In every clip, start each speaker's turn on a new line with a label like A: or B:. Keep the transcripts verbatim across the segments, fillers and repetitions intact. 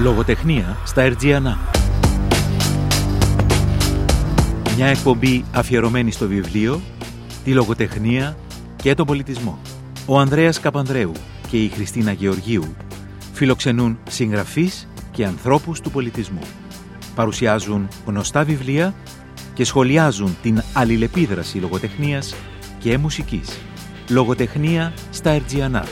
A: Λογοτεχνία στα Ερτζιανά. Μια εκπομπή αφιερωμένη στο βιβλίο, τη λογοτεχνία και τον πολιτισμό. Ο Ανδρέας Καπανδρέου και η Χριστίνα Γεωργίου φιλοξενούν συγγραφείς και ανθρώπους του πολιτισμού. Παρουσιάζουν γνωστά βιβλία και σχολιάζουν την αλληλεπίδραση λογοτεχνίας και μουσικής. Λογοτεχνία στα Ερτζιανά.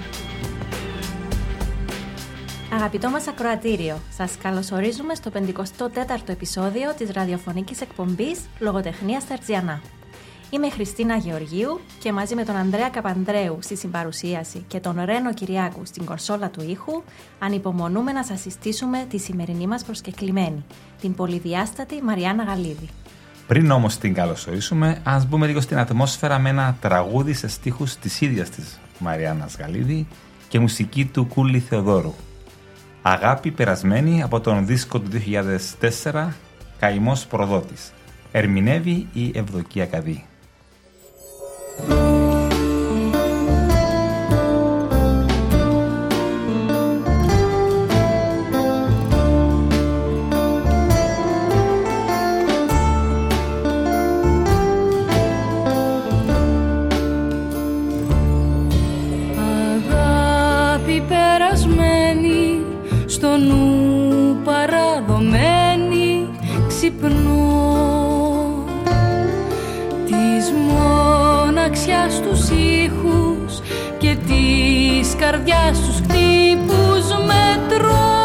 B: Αγαπητό μας ακροατήριο, σας καλωσορίζουμε στο πενηκοστό τέταρτο επεισόδιο της ραδιοφωνικής εκπομπής Λογοτεχνία στα Ερτζιανά. Είμαι η Χριστίνα Γεωργίου και μαζί με τον Ανδρέα Καπανδρέου στη συμπαρουσίαση και τον Ρένο Κυριάκου στην κονσόλα του ήχου, ανυπομονούμε να σας συστήσουμε τη σημερινή μας προσκεκλημένη, την πολυδιάστατη Μαριάννα Γαλίδη.
C: Πριν όμως την καλωσορίσουμε, ας μπούμε λίγο στην ατμόσφαιρα με ένα τραγούδι σε στίχους της ίδιας της Μαριάννας Γαλίδη και μουσική του Κούλη Θεοδόρου. Αγάπη περασμένη από τον δίσκο του δύο χιλιάδες τέσσερα, Καημός Προδότης. Ερμηνεύει η Ευδοκία Καδί.
D: Αγάπη περασμένη, στο νου παραδομένη, ξυπνώ της μοναξιάς τους ήχους και της καρδιάς τους χτύπους μετρώ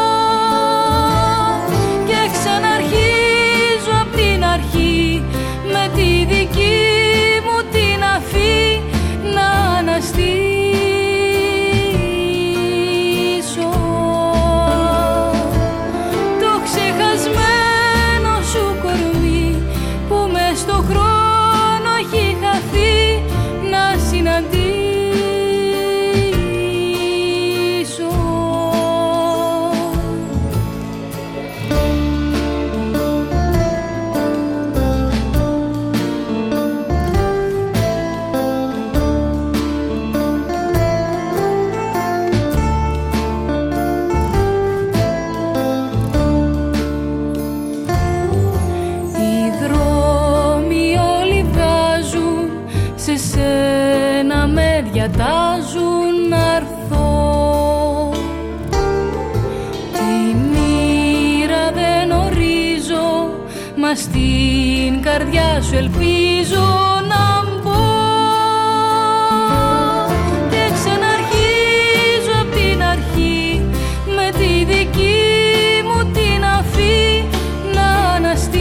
D: και ξαναρχίζω απ' την αρχή με τη δική μου την αφή να αναστήσω. Διατάζουν να έρθω, τη μοίρα δεν ορίζω, μα στην καρδιά σου ελπίζω να μπω και ξαναρχίζω απ' την αρχή με τη δική μου την αφή να αναστήσω.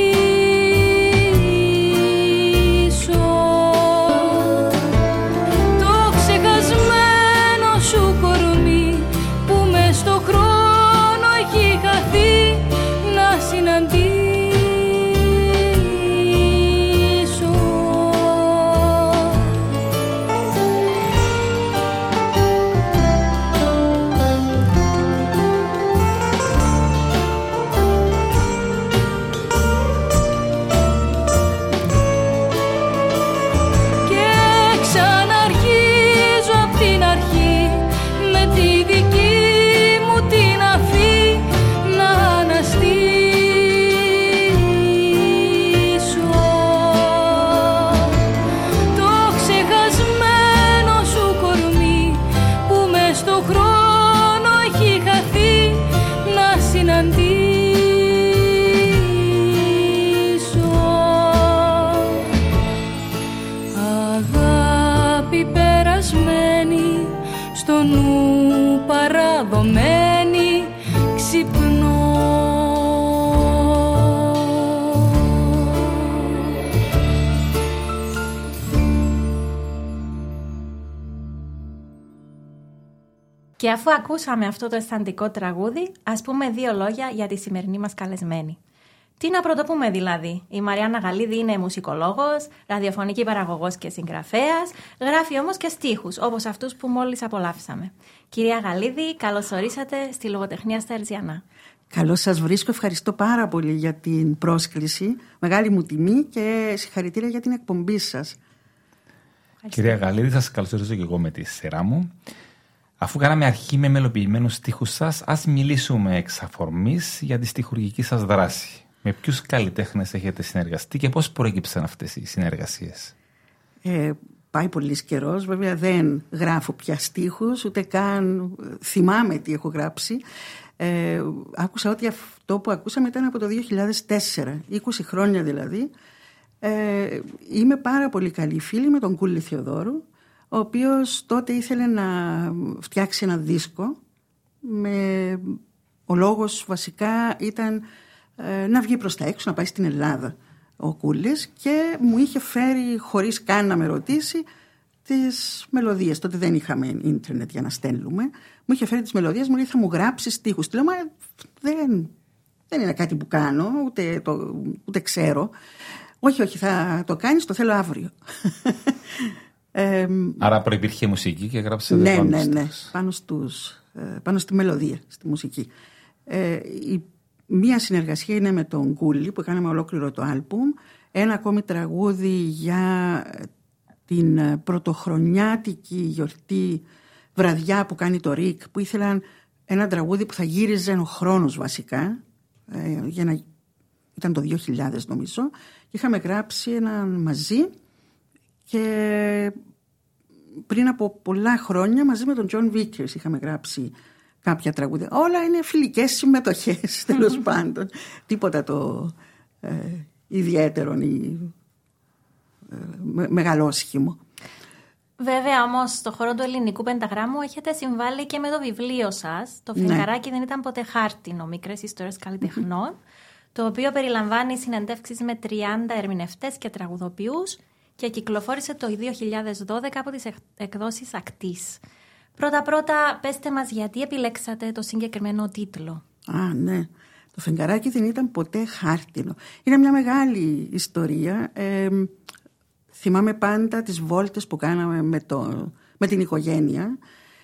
B: Και αφού ακούσαμε αυτό το αισθαντικό τραγούδι, ας πούμε δύο λόγια για τη σημερινή μας καλεσμένη. Τι να πρωτοπούμε δηλαδή. Η Μαριάννα Γαλίδη είναι μουσικολόγος, ραδιοφωνική παραγωγός και συγγραφέας, γράφει όμως και στίχους, όπως αυτούς που μόλις απολαύσαμε. Κυρία Γαλίδη, καλώς ορίσατε στη Λογοτεχνία στα Ερτζιανά.
E: Καλώς σας βρίσκω, ευχαριστώ πάρα πολύ για την πρόσκληση. Μεγάλη μου τιμή και συγχαρητήρια για την εκπομπή σας.
C: Κυρία Γαλίδη, σας καλωσορίζω και εγώ με τη σειρά μου. Αφού κάναμε αρχή με μελοποιημένους στίχους σας, ας μιλήσουμε εξ αφορμής για τη στιχουργική σας δράση. Με ποιους καλλιτέχνες έχετε συνεργαστεί και πώς προέκυψαν αυτές οι συνεργασίες?
E: Ε, πάει πολύς καιρός, βέβαια δεν γράφω πια στίχους, ούτε καν θυμάμαι τι έχω γράψει. Ε, άκουσα ότι αυτό που ακούσαμε ήταν από το δύο χιλιάδες τέσσερα, είκοσι χρόνια δηλαδή. Ε, είμαι πάρα πολύ καλή φίλη με τον Κούλη Θεοδόρου, ο οποίος τότε ήθελε να φτιάξει ένα δίσκο. Με... Ο λόγος βασικά ήταν ε, να βγει προς τα έξω, να πάει στην Ελλάδα ο Κούλης, και μου είχε φέρει, χωρίς καν να με ρωτήσει, τις μελωδίες. Τότε δεν είχαμε ίντερνετ για να στέλνουμε. Μου είχε φέρει τις μελωδίες, μου λέει θα μου γράψει στίχους. Του λέω, μα δεν, δεν είναι κάτι που κάνω, ούτε, το, ούτε ξέρω. Όχι, όχι, θα το κάνεις, το θέλω αύριο. ε,
C: Άρα προϋπήρχε μουσική και γράψατε
E: ναι,
C: πάνω
E: ναι,
C: στους...
E: ναι, πάνω, στους, πάνω στη μελωδία, στη μουσική. Ε, η, μία συνεργασία είναι με τον Κούλη που κάναμε ολόκληρο το άλμπουμ. Ένα ακόμη τραγούδι για την πρωτοχρονιάτικη γιορτή βραδιά που κάνει το Ρικ, που ήθελαν ένα τραγούδι που θα γύριζε ο χρόνος βασικά, ε, για να... ήταν το δύο χιλιάδες νομίζω, και είχαμε γράψει ένα μαζί, και πριν από πολλά χρόνια μαζί με τον John Vickers είχαμε γράψει κάποια τραγούδια. Όλα είναι φιλικές συμμετοχές τέλος πάντων, τίποτα το ε, ιδιαίτερο ή ε, με, μεγαλόσχημο.
B: Βέβαια όμως στον χώρο του ελληνικού πενταγράμμου έχετε συμβάλει και με το βιβλίο σας. Το Φεγγαράκι ναι. δεν ήταν ποτέ χάρτινο, μικρές ιστορίες καλλιτεχνών, το οποίο περιλαμβάνει συνεντεύξεις με τριάντα ερμηνευτές και τραγουδοποιούς και κυκλοφόρησε το δύο χιλιάδες δώδεκα από τις εκδόσεις Ακτής. Πρώτα-πρώτα, πέστε μας γιατί επιλέξατε το συγκεκριμένο τίτλο.
E: Α, ναι. Το Φεγγαράκι δεν ήταν ποτέ χάρτινο. Είναι μια μεγάλη ιστορία. Ε, θυμάμαι πάντα τις βόλτες που κάναμε με, το, με την οικογένεια.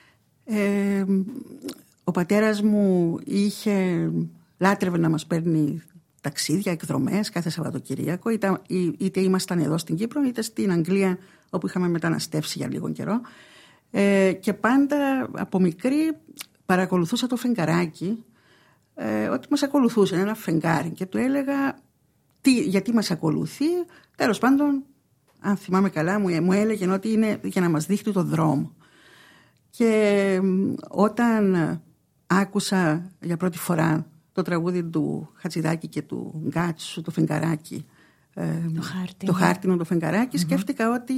E: Ε, ο πατέρας μου είχε, λάτρευε να μας παίρνει ταξίδια, εκδρομές κάθε Σαββατοκυριακό, είτε, είτε ήμασταν εδώ στην Κύπρο είτε στην Αγγλία όπου είχαμε μεταναστεύσει για λίγο καιρό, ε, και πάντα από μικρή παρακολουθούσα το Φεγγαράκι, ε, ότι μας ακολουθούσε ένα φεγγάρι, και του έλεγα τι, γιατί μας ακολουθεί. Τέλος πάντων, αν θυμάμαι καλά, μου, μου έλεγε ότι είναι για να μας δείχνει το δρόμο. Και όταν άκουσα για πρώτη φορά το τραγούδι του Χατζηδάκη και του Γκάτσου, το Φεγγαράκι, ε, το, χάρτινο. το χάρτινο το Φεγγαράκι, mm-hmm. σκέφτηκα ότι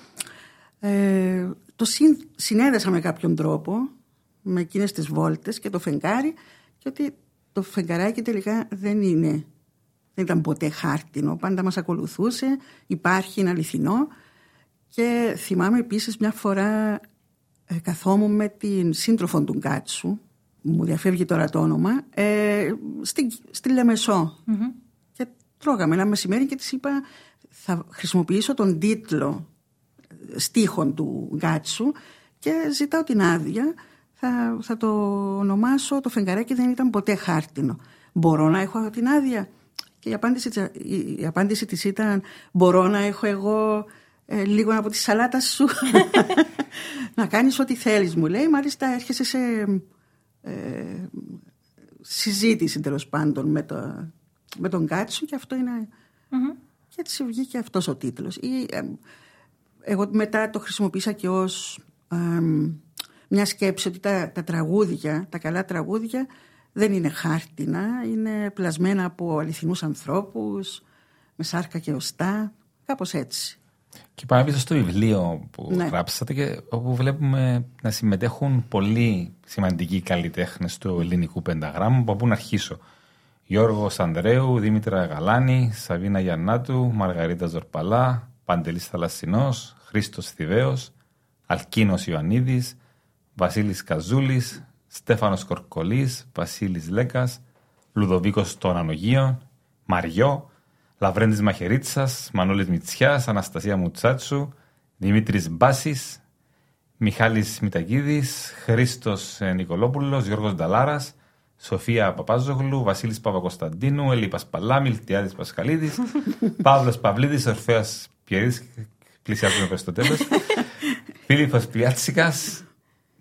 E: ε, το συν, συνέδεσα με κάποιον τρόπο με εκείνες τις βόλτες και το φεγγάρι, και ότι το Φεγγαράκι τελικά δεν είναι, δεν ήταν ποτέ χάρτινο, πάντα μας ακολουθούσε, υπάρχει, είναι αληθινό. Και θυμάμαι επίσης μια φορά ε, καθόμουν με την σύντροφο του Γκάτσου, μου διαφεύγει τώρα το όνομα, ε, στη, στη Λεμεσό. Mm-hmm. Και τρώγαμε ένα μεσημέρι και της είπα θα χρησιμοποιήσω τον τίτλο στίχων του Γκάτσου και ζητάω την άδεια, θα, θα το ονομάσω «Το Φεγγαράκι δεν ήταν ποτέ χάρτινο». Μπορώ να έχω την άδεια? Και η απάντηση, η απάντηση της ήταν «Μπορώ να έχω εγώ ε, λίγο από τη σαλάτα σου?» «Να κάνεις ό,τι θέλεις», μου λέει. Μάλιστα έρχεσαι σε ε, συζήτηση τέλος πάντων με, το, με τον Γκάτσου, και αυτό είναι mm-hmm. και έτσι βγήκε αυτός ο τίτλος. Ή, ε, εγώ μετά το χρησιμοποίησα και ως ε, μια σκέψη ότι τα, τα τραγούδια, τα καλά τραγούδια δεν είναι χάρτινα, είναι πλασμένα από αληθινούς ανθρώπους, με σάρκα και οστά, κάπως έτσι.
C: Και πάμε πίσω στο βιβλίο που ναι. γράψατε, και όπου βλέπουμε να συμμετέχουν πολλοί σημαντικοί καλλιτέχνες του ελληνικού πενταγράμμου. Από πού να αρχίσω? Γιώργος Ανδρέου, Δήμητρα Γαλάνη, Σαβίνα Γιαννάτου, Μαργαρίτα Ζορπαλά, Παντελής Θαλασσινός, Χρήστος Θηβαίος, Αλκίνος Ιωαννίδης, Βασίλης Καζούλης, Στέφανος Κορκολής, Βασίλης Λέκας, Λουδοβίκος των Ανογείων, Μαριό, Λαβρέντης Μαχαιρίτσας, Μανώλης Μητσιάς, Αναστασία Μουτσάτσου, Δημήτρης Μπάσης, Μιχάλης Μητακίδης, Χρήστος Νικολόπουλος, Γιώργος Νταλάρας, Σοφία Παπάζογλου, Βασίλης Παπακοσταντίνου, Έλλη Πασπαλά, Μιλτιάδης Πασχαλίδης, Παύλος Παυλίδης, Ορφέας Πιερής, πλησιάζουμε προς το τέλος, Φίλιππος Πιάτσικας,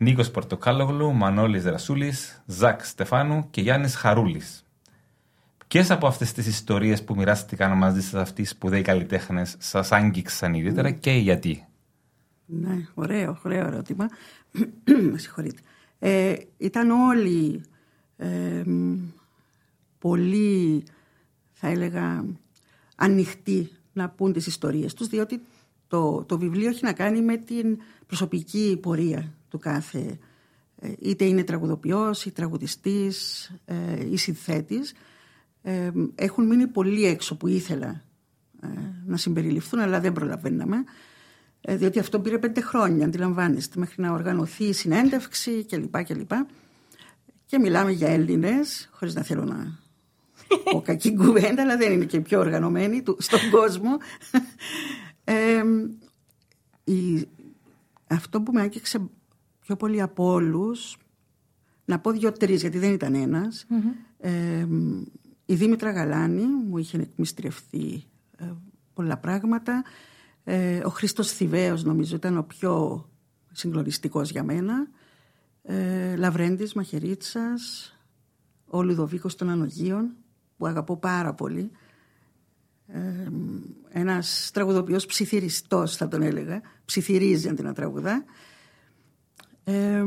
C: Νίκος Πορτοκάλογλου, Μανώλης Ρασούλης, Ζακ Στεφάνου και Γιάννης Χαρούλης. Ποιες από αυτές τις ιστορίες που μοιράστηκαν μαζί σας αυτοί οι σπουδαίοι καλλιτέχνες σας άγγιξαν ιδιαίτερα mm. και γιατί?
E: Ναι, ωραίο, ωραίο ερώτημα. Με συγχωρείτε. Ε, ήταν όλοι ε, πολύ, θα έλεγα, ανοιχτοί να πούν τις ιστορίες τους, διότι το, το βιβλίο έχει να κάνει με την προσωπική πορεία του κάθε, ε, είτε είναι τραγουδοποιός ή τραγουδιστής ε, ή συνθέτης. Ε, έχουν μείνει πολύ έξω που ήθελα ε, να συμπεριληφθούν, αλλά δεν προλαβαίναμε, ε, διότι αυτό πήρε πέντε χρόνια, αντιλαμβάνεστε, μέχρι να οργανωθεί η συνέντευξη κλπ. κλπ. Και μιλάμε για Έλληνες, χωρίς να θέλω να πω κακή κουβέντα, αλλά δεν είναι και πιο οργανωμένοι του, στον κόσμο. Ε, η, αυτό που με άγγιξε πιο πολύ από όλους, να πω δύο-τρεις γιατί δεν ήταν ένας, mm-hmm. ε, η Δήμητρα Γαλάνη μου είχε εκμυστρευτεί ε, πολλά πράγματα. Ε, ο Χρήστος Θηβαίος νομίζω ήταν ο πιο συγκλονιστικός για μένα. Ε, Λαβρέντης Μαχαιρίτσας, ο Λουδοβίκος των Ανογείων που αγαπώ πάρα πολύ. Ε, ένας τραγουδοποιός ψιθυριστός θα τον έλεγα. Ψιθυρίζει αντί να τραγουδά. Ε,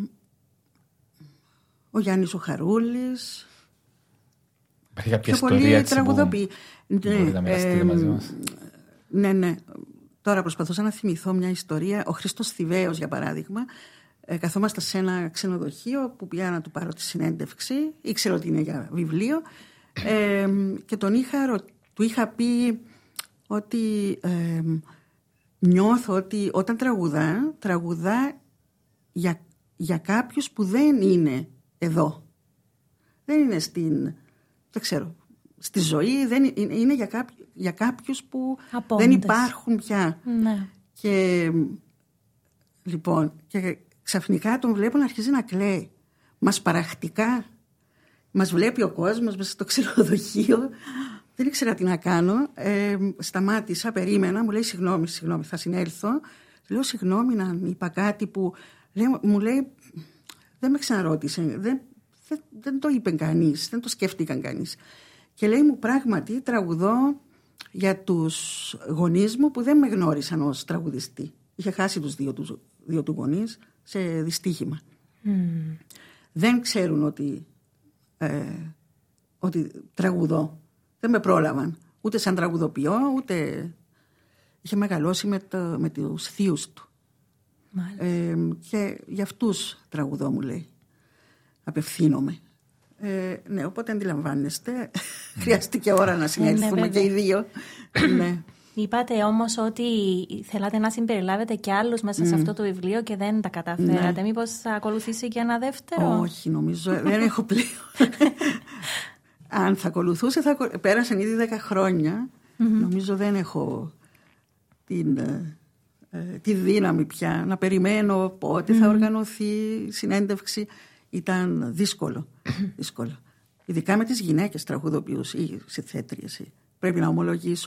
E: ο Γιάννης ο Χαρούλης.
C: Υπάρχει κάποια ιστορία έτσι που
E: τραγουδοποιεί.
C: μπορείτε να μοιραστείτε ε, μαζί μας?
E: Ναι, ναι. Τώρα προσπαθούσα να θυμηθώ μια ιστορία. Ο Χρήστος Θηβαίος, για παράδειγμα, ε, καθόμαστε σε ένα ξενοδοχείο που πήγα να του πάρω τη συνέντευξη. Ήξερα ότι είναι για βιβλίο. Ε, και τον είχα, του είχα πει ότι ε, νιώθω ότι όταν τραγουδά, τραγουδά για, για κάποιους που δεν είναι εδώ. Δεν είναι στην... δεν ξέρω, στη ζωή, δεν είναι, είναι για, κάποιου, για κάποιους που απόντες. Δεν υπάρχουν πια.
B: Ναι.
E: Και λοιπόν, και ξαφνικά τον βλέπω να αρχίζει να κλαίει. Μας παραχτικά, μας βλέπει ο κόσμος μέσα στο ξενοδοχείο. Δεν ήξερα τι να κάνω. Ε, σταμάτησα, περίμενα, μου λέει συγγνώμη, συγγνώμη, θα συνέλθω. Λέω συγγνώμη να είπα κάτι που λέει, μου λέει, δεν με ξαναρώτησε, δεν, δεν, δεν το είπε κανείς, δεν το σκέφτηκαν κανείς. Και λέει μου πράγματι τραγουδώ για τους γονείς μου που δεν με γνώρισαν ως τραγουδιστή. Είχε χάσει τους δύο, τους, δύο του γονείς σε δυστύχημα. Mm. Δεν ξέρουν ότι, ε, ότι τραγουδώ. Δεν με πρόλαβαν. Ούτε σαν τραγουδοποιό, ούτε... Είχε μεγαλώσει με, το, με τους θείους του. Ε, και για αυτούς τραγουδώ, μου λέει. Απευθύνομαι. Ε, ναι, οπότε αντιλαμβάνεστε, χρειάστηκε ώρα να συνέλθουμε ναι, και οι δύο. Ναι.
B: Είπατε όμως ότι θέλατε να συμπεριλάβετε και άλλους μέσα mm. σε αυτό το βιβλίο και δεν τα καταφέρατε. Ναι. Μήπως θα ακολουθήσει και ένα δεύτερο?
E: Όχι, νομίζω, δεν έχω πλέον. Αν θα ακολουθούσε, θα... πέρασαν ήδη δέκα χρόνια. Mm-hmm. Νομίζω δεν έχω την... τη δύναμη πια να περιμένω πότε mm. θα οργανωθεί η συνέντευξη. Ήταν δύσκολο, δύσκολο. Ειδικά με τις γυναίκες τραγουδοποιούς ή συνθέτριες. Πρέπει να ομολογήσω.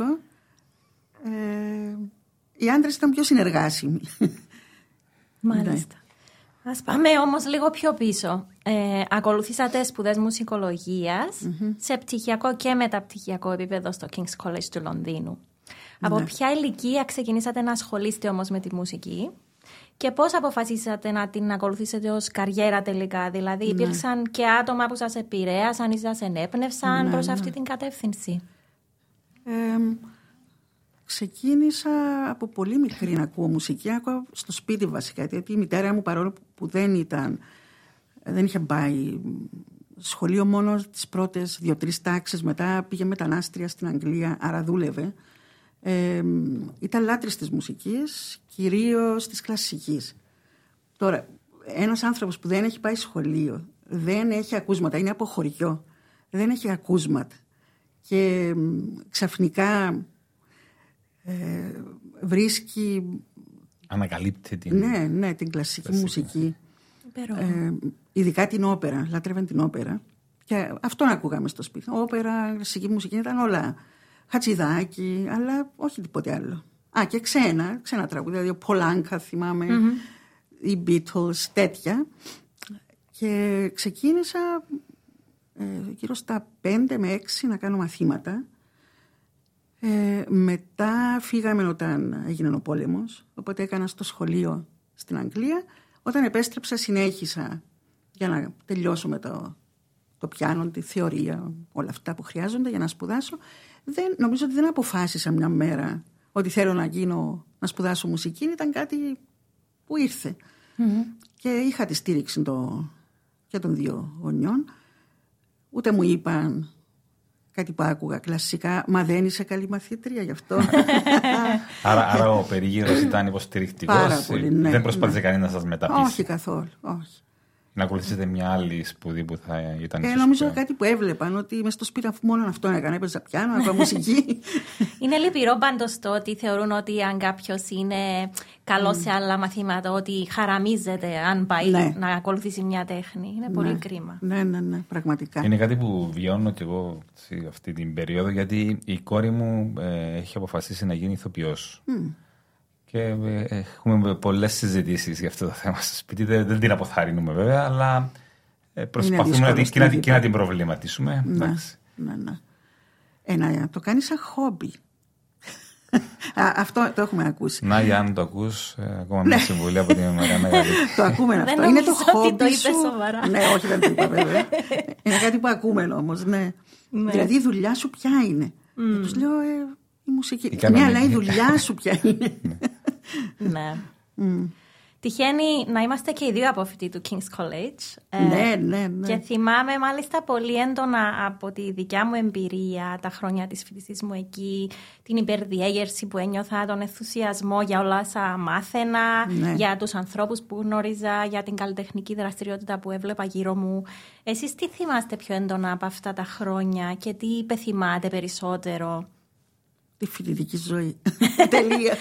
E: Ε, οι άντρες ήταν πιο συνεργάσιμοι.
B: Μάλιστα. Ναι. Ας πάμε όμως λίγο πιο πίσω. Ε, ακολουθήσατε σπουδές μουσικολογίας mm-hmm. σε πτυχιακό και μεταπτυχιακό επίπεδο στο King's College του Λονδίνου. Από ναι. ποια ηλικία ξεκινήσατε να ασχολείστε όμως με τη μουσική και πώς αποφασίσατε να την ακολουθήσετε ως καριέρα τελικά? Δηλαδή ναι. υπήρξαν και άτομα που σας επηρέασαν ή σας ενέπνευσαν ναι, προς ναι. αυτή την κατεύθυνση?
E: Ε, ξεκίνησα από πολύ μικρή να ακούω μουσική, ακούω στο σπίτι βασικά, γιατί η μητέρα μου, παρόλο που δεν ήταν, δεν είχε πάει σχολείο μόνο τις πρώτες δύο-τρεις τάξεις, μετά πήγε μετανάστρια στην Αγγλία, άρα δούλευε. Ε, ήταν λάτρης της μουσικής, κυρίως της κλασικής. Τώρα, ένας άνθρωπος που δεν έχει πάει σχολείο, δεν έχει ακούσματα, είναι από χωριό, δεν έχει ακούσματα και ξαφνικά ε, βρίσκει...
C: Ανακαλύπτει την...
E: Ναι, ναι, την κλασική Κλασικά. μουσική. Ε, ειδικά την όπερα, λάτρευαν την όπερα. Και αυτόν ακούγαμε στο σπίτι. Όπερα, κλασική μουσική, ήταν όλα... Χατζηδάκι, αλλά όχι τίποτε άλλο. Α, και ξένα, ξένα τραγούδια, δηλαδή ο Πολάνκα θυμάμαι, mm-hmm. οι Beatles, τέτοια. Και ξεκίνησα ε, γύρω στα πέντε με έξι να κάνω μαθήματα. Ε, μετά φύγαμε όταν έγινε ο πόλεμος, οπότε έκανα στο σχολείο στην Αγγλία. Όταν επέστρεψα συνέχισα για να τελειώσω με το, το πιάνο, τη θεωρία, όλα αυτά που χρειάζονται για να σπουδάσω. Δεν, νομίζω ότι δεν αποφάσισα μια μέρα ότι θέλω να γίνω, να σπουδάσω μουσική. Ήταν κάτι που ήρθε. Mm-hmm. Και είχα τη στήριξη το, και των δύο γονιών. Ούτε μου είπαν κάτι που άκουγα κλασικά, μα δεν είσαι καλή μαθήτρια γι' αυτό.
C: άρα, άρα ο περίγυρος ήταν υποστηρικτικός.
E: Πάρα πολύ, ναι,
C: δεν προσπάθησε
E: ναι.
C: κανείς να σας μεταπίσει.
E: Όχι καθόλου, όχι.
C: Να ακολουθήσετε μια άλλη σπουδή που θα ήταν
E: ε,
C: ίσως
E: νομίζω
C: πιο...
E: κάτι που έβλεπαν, ότι μες στο σπίτι αφού μόνο αυτό έκανα, έπαιζα πιάνο, έκανα μουσική.
B: Είναι λυπηρό πάντως το ότι θεωρούν ότι αν κάποιος είναι καλός mm. σε άλλα μαθήματα, ότι χαραμίζεται αν πάει ναι. να ακολουθήσει μια τέχνη. Είναι πολύ
E: ναι.
B: κρίμα.
E: Ναι, ναι, ναι, πραγματικά.
C: Είναι κάτι που βιώνω κι εγώ αυτή την περίοδο, γιατί η κόρη μου ε, έχει αποφασίσει να γίνει ηθοποιός. Mm. Και ε, έχουμε πολλές συζητήσεις για αυτό το θέμα στο σπίτι. Δεν, δεν την αποθαρρύνουμε βέβαια, αλλά ε, προσπαθούμε να την, και, να, και να την προβληματίσουμε.
E: Ναι, ναι, ναι. Ε, να το κάνεις σαν χόμπι. Α, αυτό το έχουμε ακούσει.
C: Να, για αν το ακούς, ε, ακόμα μια συμβουλή από την Μαριάννα Γαλλίδη.
E: Το ακούμε αυτό.
B: Δεν
E: είναι το χόμπι
B: ότι το
E: σου.
B: είπε σοβαρά.
E: Ναι, όχι, δεν το είπα βέβαια. Είναι κάτι που ακούμε όμως, ναι. ναι. Δηλαδή η δουλειά σου ποια είναι. Mm. Και τους λέω, ε, η μουσική. Η ναι, αλλά η δουλειά σου ποια είναι.
B: Ναι. Mm. Τυχαίνει να είμαστε και οι δύο απόφοιτοι του King's College.
E: Ναι, ναι, ναι.
B: Και θυμάμαι μάλιστα πολύ έντονα από τη δικιά μου εμπειρία, τα χρόνια της φοιτησής μου εκεί, την υπερδιέγερση που ένιωθα, τον ενθουσιασμό για όλα όσα μάθαινα, ναι. για τους ανθρώπους που γνώριζα, για την καλλιτεχνική δραστηριότητα που έβλεπα γύρω μου. Εσείς τι θυμάστε πιο έντονα από αυτά τα χρόνια και τι υπεθυμάτε περισσότερο?
E: Τη φοιτητική ζωή. Τελεία.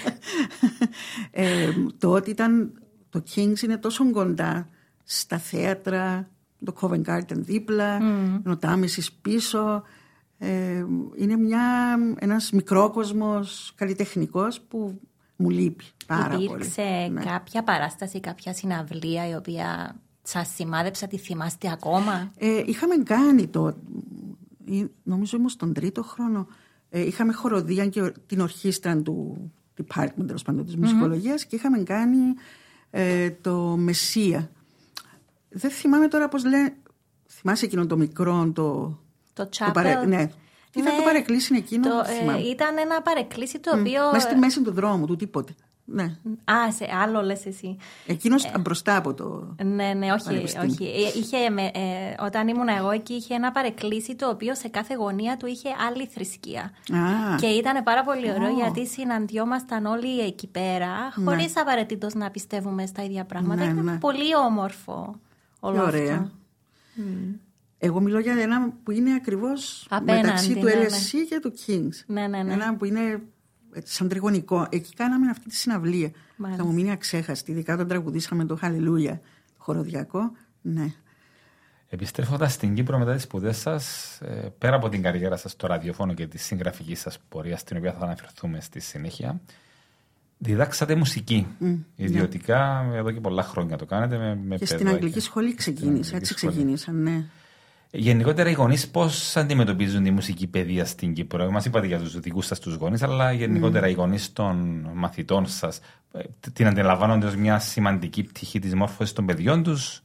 E: ε, το ότι ήταν το King's είναι τόσο κοντά στα θέατρα, το Covent Garden δίπλα, mm. ο Τάμεσης πίσω. Ε, είναι μια, ένας μικρόκοσμος καλλιτεχνικός που μου λείπει πάρα
B: Υπήρξε
E: πολύ.
B: Υπήρξε ναι. κάποια παράσταση, κάποια συναυλία η οποία σας σημάδεψα, τη θυμάστε ακόμα?
E: Ε, είχαμε κάνει το, νομίζω ήμουν στον τρίτο χρόνο, ε, είχαμε χοροδία και την ορχήστρα του department, τέλος πάντων, της μουσικολογίας mm-hmm. και είχαμε κάνει ε, το Μεσσία. Δεν θυμάμαι τώρα πώς λένε, θυμάσαι εκείνο το μικρό, το...
B: Το Chapel.
E: Παρε... Ναι. Τι ναι, θα το παρεκκλήσει εκείνο,
B: το,
E: ε,
B: ήταν ένα παρεκκλήσι το οποίο...
E: Mm, μέσα στη μέση του δρόμου, του τίποτε. Ναι.
B: Α, σε άλλο λες εσύ.
E: Εκείνος
B: ε,
E: μπροστά από το...
B: Ναι, ναι, όχι. όχι. Είχε, με, ε, όταν ήμουν εγώ εκεί είχε ένα παρεκκλήσι το οποίο σε κάθε γωνία του είχε άλλη θρησκεία.
E: Ah.
B: Και ήταν πάρα πολύ ωραίο
E: oh.
B: γιατί συναντιόμασταν όλοι εκεί πέρα χωρίς ναι. απαραίτητος να πιστεύουμε στα ίδια πράγματα.
E: Ναι,
B: ήταν ναι. πολύ όμορφο όλο αυτό. Ωραία.
E: Mm. Εγώ μιλώ για ένα που είναι ακριβώς απέναντι, μεταξύ του
B: ναι,
E: ελ ες σι ναι. και του King's.
B: Ναι, ναι, ναι.
E: Ένα που είναι σαν τριγωνικό. Εκεί κάναμε αυτή τη συναυλία. Μάλιστα. Θα μου μείνει αξέχαστη. Ειδικά όταν τραγουδήσαμε το Χαλιλούια, το χοροδιακό. Ναι.
C: Επιστρέφοντας στην Κύπρο μετά τις σπουδές σας, πέρα από την καριέρα σας στο ραδιοφώνο και τη συγγραφική σας πορεία, στην οποία θα αναφερθούμε στη συνέχεια, διδάξατε μουσική. Mm, ιδιωτικά, ναι. εδώ και πολλά χρόνια το κάνετε. Με, με
E: και στην αγγλική σχολή ξεκίνησα. Έτσι ξεκίνησα, ναι.
C: Γενικότερα οι γονείς πώς αντιμετωπίζουν τη μουσική παιδεία στην Κύπρο? Μας είπατε για τους δικούς σας τους γονείς, αλλά γενικότερα mm. οι γονείς των μαθητών σας την αντιλαμβάνονται ως μια σημαντική πτυχή της μόρφωσης των παιδιών τους?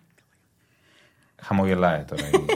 C: Χαμογελάει τώρα η,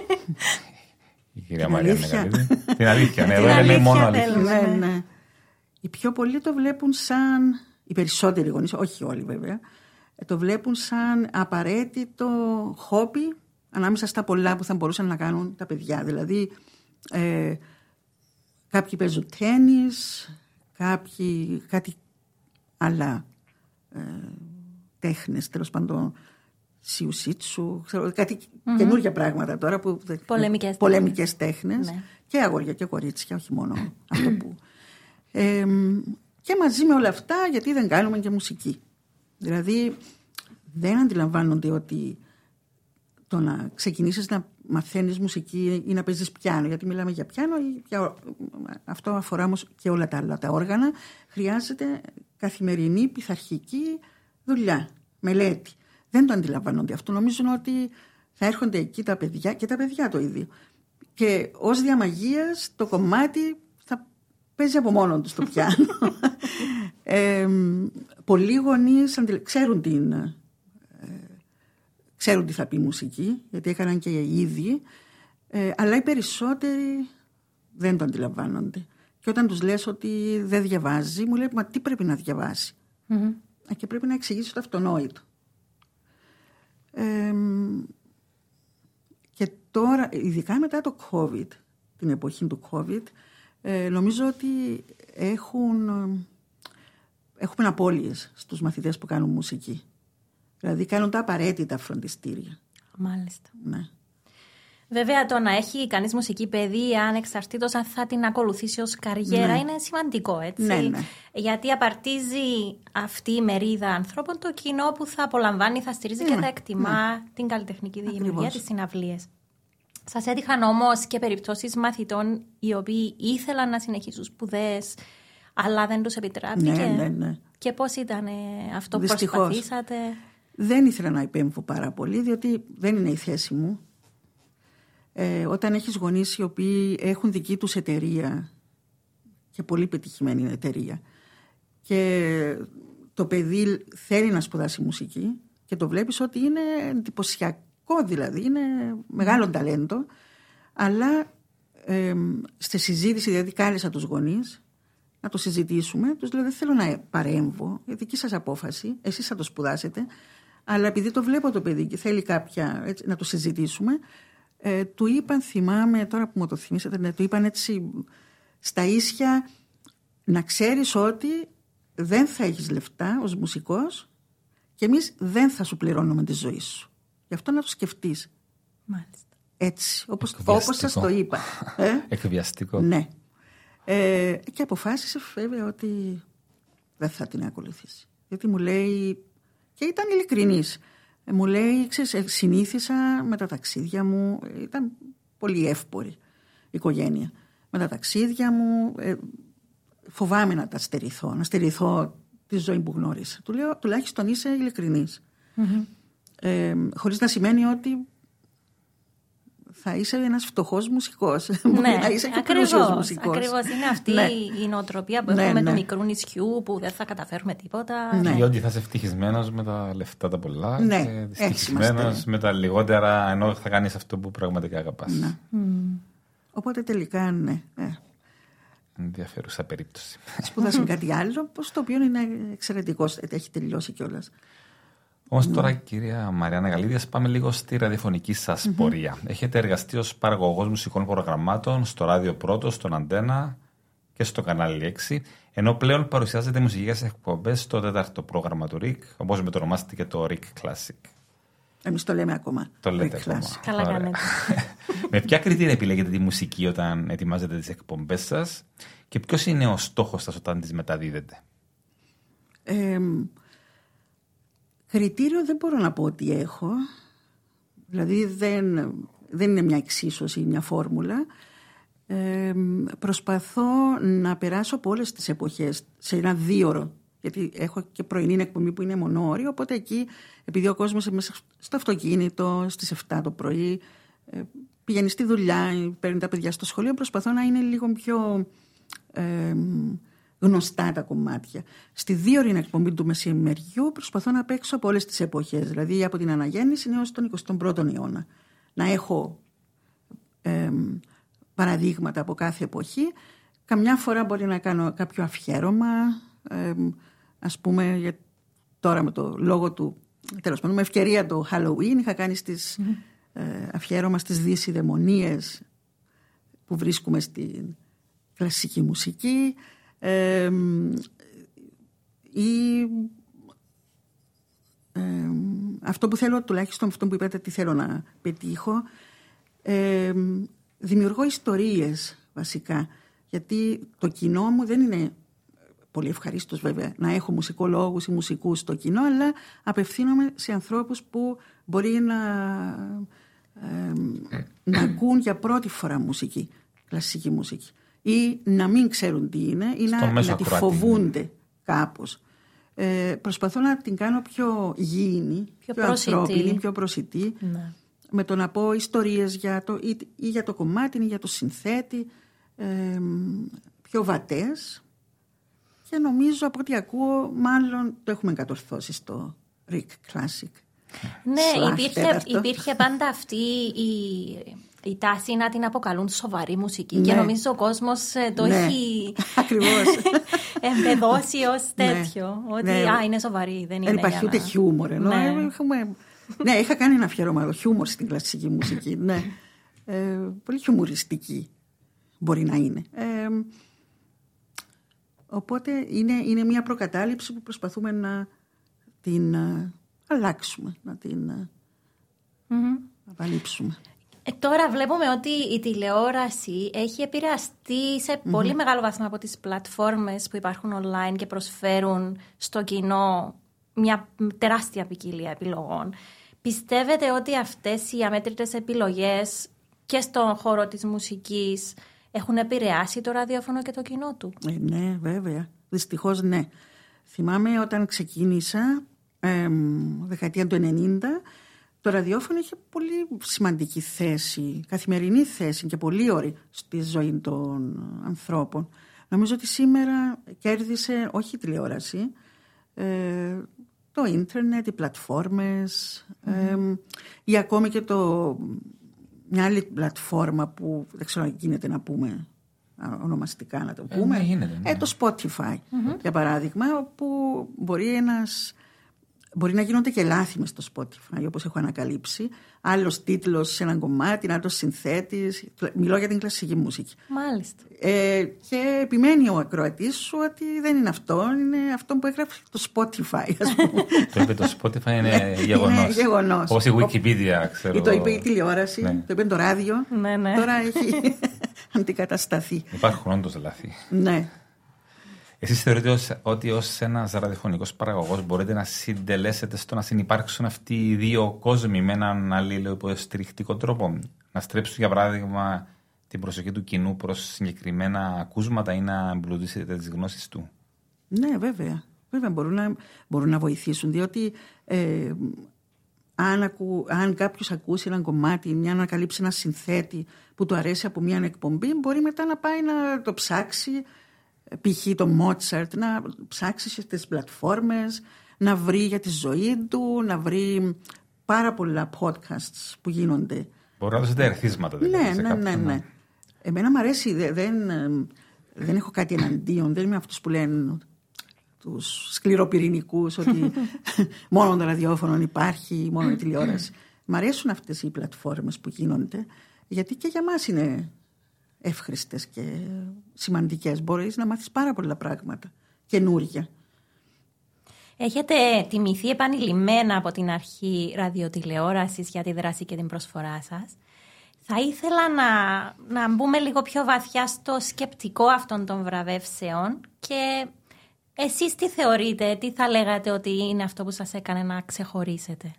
C: η κυρία Μαριάννα Γαλλίδη. Την αλήθεια, ναι, εδώ λέμε μόνο αλήθεια.
E: Ναι, ναι. Οι πιο πολλοί το βλέπουν σαν, οι περισσότεροι γονείς, όχι όλοι βέβαια, το βλέπουν σαν απαραίτητο χόμπι ανάμεσα στα πολλά που θα μπορούσαν να κάνουν τα παιδιά. Δηλαδή, ε, κάποιοι παίζουν τένις, κάποιοι κάτι άλλα ε, τέχνες, τέλος πάντων, σιουσίτσου, ξέρω, κάτι mm-hmm. καινούργια πράγματα τώρα. Που,
B: πολεμικές,
E: πολεμικές τέχνες.
B: Ναι.
E: Και αγόρια και κορίτσια, όχι μόνο αυτό που... Ε, και μαζί με όλα αυτά, γιατί δεν κάνουμε και μουσική. Δηλαδή, δεν αντιλαμβάνονται ότι το να ξεκινήσεις να μαθαίνεις μουσική ή να παίζεις πιάνο, γιατί μιλάμε για πιάνο, για... αυτό αφορά όμως και όλα τα άλλα τα όργανα, χρειάζεται καθημερινή πειθαρχική δουλειά. μελέτη. Δεν το αντιλαμβάνονται αυτό. Νομίζουν ότι θα έρχονται εκεί τα παιδιά και τα παιδιά το ίδιο. Και ως διαμαγείας το κομμάτι θα παίζει από μόνο του στο πιάνο. ε, πολλοί γονείς ξέρουν, την, ε, ξέρουν τι θα πει η μουσική, γιατί έκαναν και οι ίδιοι, ε, αλλά οι περισσότεροι δεν το αντιλαμβάνονται. Και όταν τους λες ότι δεν διαβάζει, μου λέει, μα τι πρέπει να διαβάσει. Mm-hmm. Και πρέπει να εξηγήσει το αυτονόητο. Ε, και τώρα, ειδικά μετά το COVID, την εποχή του COVID, ε, νομίζω ότι έχουν, έχουμε απώλειες στους μαθητές που κάνουν μουσική. Δηλαδή κάνουν τα απαραίτητα φροντιστήρια.
B: Μάλιστα.
E: Ναι.
B: Βέβαια, το να έχει κανείς μουσική παιδεία, ανεξαρτήτως αν θα την ακολουθήσει ως καριέρα, ναι, είναι σημαντικό, έτσι.
E: Ναι, ναι.
B: Γιατί απαρτίζει αυτή η μερίδα ανθρώπων το κοινό που θα απολαμβάνει, θα στηρίζει, ναι, και θα εκτιμά, ναι, την καλλιτεχνική δημιουργία, τις συναυλίες. Σας έτυχαν όμως και περιπτώσεις μαθητών οι οποίοι ήθελαν να συνεχίσουν σπουδές, αλλά δεν τους επιτράπηκε.
E: Ναι, ναι, ναι.
B: Και πώς ήταν αυτό που
E: Δυστυχώς
B: προσπαθήσατε?
E: Δεν ήθελα να επέμβω πάρα πολύ, διότι δεν είναι η θέση μου. Ε, όταν έχεις γονείς οι οποίοι έχουν δική τους εταιρεία και πολύ πετυχημένη εταιρεία και το παιδί θέλει να σπουδάσει μουσική και το βλέπεις ότι είναι εντυπωσιακό, δηλαδή είναι μεγάλο ταλέντο, αλλά ε, στη συζήτηση, δηλαδή κάλεσα τους γονείς να το συζητήσουμε, τους λέω δεν θέλω να παρέμβω, η δική σας απόφαση, εσείς θα το σπουδάσετε, αλλά επειδή το βλέπω το παιδί και θέλει κάποια, έτσι, να το συζητήσουμε. Ε, του είπαν, θυμάμαι τώρα που μου το θυμήσατε, ναι, του είπαν έτσι στα ίσια, να ξέρεις ότι δεν θα έχεις λεφτά ως μουσικός και εμείς δεν θα σου πληρώνουμε τη ζωή σου. Γι' αυτό να το σκεφτείς.
B: Μάλιστα.
E: Έτσι, όπως, όπως σας το είπα. Ε?
C: Εκβιαστικό.
E: Ναι. Ε, και αποφάσισε βέβαια ότι δεν θα την ακολουθήσει. Γιατί μου λέει, και ήταν ειλικρινής, μου λέει, ξέρεις, συνήθισα με τα ταξίδια μου, ήταν πολύ εύπορη η οικογένεια. Με τα ταξίδια μου ε, φοβάμαι να τα στερηθώ, να στερηθώ τη ζωή που γνώρισα. Του λέω, τουλάχιστον είσαι ειλικρινής. Mm-hmm. Ε, χωρίς να σημαίνει ότι θα είσαι ένας φτωχός μουσικός.
B: Ναι,
E: να είσαι και πλούσιος μουσικός.
B: Ακριβώς, είναι αυτή, ναι, η νοοτροπία που, ναι, έχουμε, ναι, του μικρού νησιού που δεν θα καταφέρουμε τίποτα.
C: Ναι. Ή ότι θα είσαι ευτυχισμένος με τα λεφτά τα πολλά,
E: ναι,
C: και δυστυχισμένος με τα λιγότερα, ενώ θα κάνεις αυτό που πραγματικά αγαπάς.
E: Ναι. Mm. Οπότε τελικά, ναι. Ε.
C: Ενδιαφέρουσα περίπτωση.
E: Σπούδασε κάτι άλλο, το οποίο είναι εξαιρετικό, έχει τελειώσει κιόλας.
C: Όμως τώρα, κυρία Μαριάννα Γαλλίδη, ας πάμε λίγο στη ραδιοφωνική σας mm-hmm. πορεία. Έχετε εργαστεί ως παραγωγός μουσικών προγραμμάτων στο Ράδιο Πρώτο, στον Αντένα και στο Κανάλι έξι, ενώ πλέον παρουσιάζετε μουσικές εκπομπές στο τέταρτο πρόγραμμα του ΡΙΚ, όπως με το ονομάσετε και το ΡΙΚ Classic.
E: Εμείς το λέμε ακόμα.
C: Το λέτε
E: Rick
C: ακόμα.
E: Classic.
B: Καλά κάνετε.
C: Με ποια κριτήρια επιλέγετε τη μουσική όταν ετοιμάζετε τις εκπομπές σας και ποιος είναι ο στόχος σας όταν τις μεταδίδετε?
E: Ε, Κριτήριο δεν μπορώ να πω ότι έχω. Δηλαδή δεν, δεν είναι μια εξίσωση, μια φόρμουλα. Ε, προσπαθώ να περάσω από όλες τις εποχές σε ένα δίωρο. Γιατί έχω και πρωινή εκπομπή που είναι μονόωριο. Οπότε εκεί, επειδή ο κόσμος είναι μέσα στο αυτοκίνητο στις εφτά το πρωί, ε, πηγαίνει στη δουλειά, παίρνει τα παιδιά στο σχολείο, προσπαθώ να είναι λίγο πιο Ε, γνωστά τα κομμάτια. Στη δίωρη εκπομπή του μεσημεριού προσπαθώ να παίξω από όλες τις εποχές, δηλαδή από την αναγέννηση έως τον εικοστό πρώτο αιώνα. Να έχω ε, παραδείγματα από κάθε εποχή. Καμιά φορά μπορεί να κάνω κάποιο αφιέρωμα, ε, ας πούμε, για, τώρα με το λόγο του, τέλος πάντων, με ευκαιρία το Halloween είχα κάνει στις, mm-hmm. ε, αφιέρωμα στις δυσιδαιμονίες που βρίσκουμε στην κλασική μουσική. Ε, ή ε, αυτό που θέλω, τουλάχιστον αυτό που είπατε τι θέλω να πετύχω, ε, δημιουργώ ιστορίες βασικά, γιατί το κοινό μου δεν είναι πολύ ευχαρίστως βέβαια να έχω μουσικολόγους ή μουσικούς στο κοινό, αλλά απευθύνομαι σε ανθρώπους που μπορεί να, ε, να ακούν για πρώτη φορά μουσική, κλασική μουσική, ή να μην ξέρουν τι είναι ή να, να τη φοβούνται κάπως. Ε, προσπαθώ να την κάνω πιο γήινη, πιο, πιο ανθρώπινη, πιο προσιτή. Ναι. Με το να πω ιστορίες για το, ή, ή για το κομμάτι ή για το συνθέτη, ε, πιο βατές. Και νομίζω από ό,τι ακούω μάλλον το έχουμε κατορθώσει στο Rick Classic.
B: Ναι, υπήρχε, υπήρχε πάντα αυτή η, η τάση να την αποκαλούν σοβαρή μουσική. Ναι. Και νομίζω ο κόσμος το ναι. έχει εμπεδώσει ως τέτοιο. Ναι. Ότι ναι. Α, είναι σοβαρή, δεν είναι.
E: Δεν υπάρχει ούτε να... χιούμορ. Ενώ ναι. Έχουμε... ναι, είχα κάνει ένα αφιέρωμα χιούμορ στην κλασική μουσική. Ναι. Ε, πολύ χιουμοριστική μπορεί να είναι. Ε, οπότε είναι, είναι μια προκατάληψη που προσπαθούμε να την αλλάξουμε, να την mm-hmm. απαλείψουμε.
B: Ε, τώρα βλέπουμε ότι η τηλεόραση έχει επηρεαστεί σε mm-hmm. πολύ μεγάλο βαθμό από τις πλατφόρμες που υπάρχουν online και προσφέρουν στο κοινό μια τεράστια ποικιλία επιλογών. Πιστεύετε ότι αυτές οι αμέτρητες επιλογές και στον χώρο της μουσικής έχουν επηρεάσει το ραδιόφωνο και το κοινό του?
E: Ε, ναι, βέβαια. Δυστυχώς ναι. Θυμάμαι όταν ξεκίνησα, ε, δεκαετία του ενενήντα, το ραδιόφωνο είχε πολύ σημαντική θέση, καθημερινή θέση και πολύ όρη στη ζωή των ανθρώπων. Νομίζω ότι σήμερα κέρδισε όχι η τηλεόραση, ε, το ίντερνετ, οι πλατφόρμες mm-hmm. ε, ή ακόμη και το, μια άλλη πλατφόρμα που δεν ξέρω αν γίνεται να πούμε ονομαστικά να το πούμε,
C: ε, ναι, γίνεται, ναι.
E: ε, το Spotify mm-hmm. για παράδειγμα, όπου μπορεί ένας μπορεί να γίνονται και λάθη μες στο Spotify, όπως έχω ανακαλύψει. Άλλος τίτλος σε έναν κομμάτι, άλλος συνθέτης. Μιλώ για την κλασική μουσική.
B: Μάλιστα.
E: Ε, και επιμένει ο ακροατής σου ότι δεν είναι αυτό, είναι αυτό που έγραψε το Spotify, ας πούμε.
C: Το είπε το Spotify, είναι γεγονός.
E: γεγονός.
C: Όπως η Wikipedia, ξέρω.
E: Ή το είπε η τηλεόραση, ναι. Το είπε το ράδιο.
B: Ναι, ναι.
E: Τώρα έχει αντικατασταθεί.
C: Υπάρχουν όντως λάθη.
E: Ναι.
C: Εσείς θεωρείτε ότι ως ένας ραδιοφωνικός παραγωγός μπορείτε να συντελέσετε στο να συνυπάρξουν αυτοί οι δύο κόσμοι με έναν αλληλοϊποστηρικτικό τρόπο? Να στρέψουν, για παράδειγμα, την προσοχή του κοινού προς συγκεκριμένα ακούσματα ή να εμπλουτίσετε τις γνώσεις του?
E: Ναι, βέβαια. Βέβαια μπορούν να, μπορούν να βοηθήσουν, διότι ε, αν, ακού, αν κάποιος ακούσει έναν κομμάτι, μια να ανακαλύψει ένα συνθέτη που του αρέσει από μια εκπομπή, μπορεί μετά να πάει να το ψάξει, π.χ. το Μότσαρτ, να ψάξει στις πλατφόρμες, να βρει για τη ζωή του, να βρει πάρα πολλά podcasts που γίνονται.
C: Μπορεί να δώσετε ερθίσματα δηλαδή.
E: Ναι, ναι, ναι, ναι. Εμένα μου αρέσει, δεν, δεν έχω κάτι εναντίον, δεν είμαι αυτούς που λένε τους σκληροπυρηνικούς ότι μόνο το ραδιόφωνο υπάρχει, μόνο η τηλεόραση. Μ' αρέσουν αυτές οι πλατφόρμες που γίνονται, γιατί και για μας είναι εύχριστες και σημαντικές. Μπορείς να μάθεις πάρα πολλά πράγματα καινούργια.
B: Έχετε τιμηθεί επανειλημμένα από την αρχή ραδιοτηλεόρασης για τη δράση και την προσφορά σας. Θα ήθελα να, να μπούμε λίγο πιο βαθιά στο σκεπτικό αυτών των βραβεύσεων και εσείς τι θεωρείτε, τι θα λέγατε ότι είναι αυτό που σας έκανε να ξεχωρίσετε?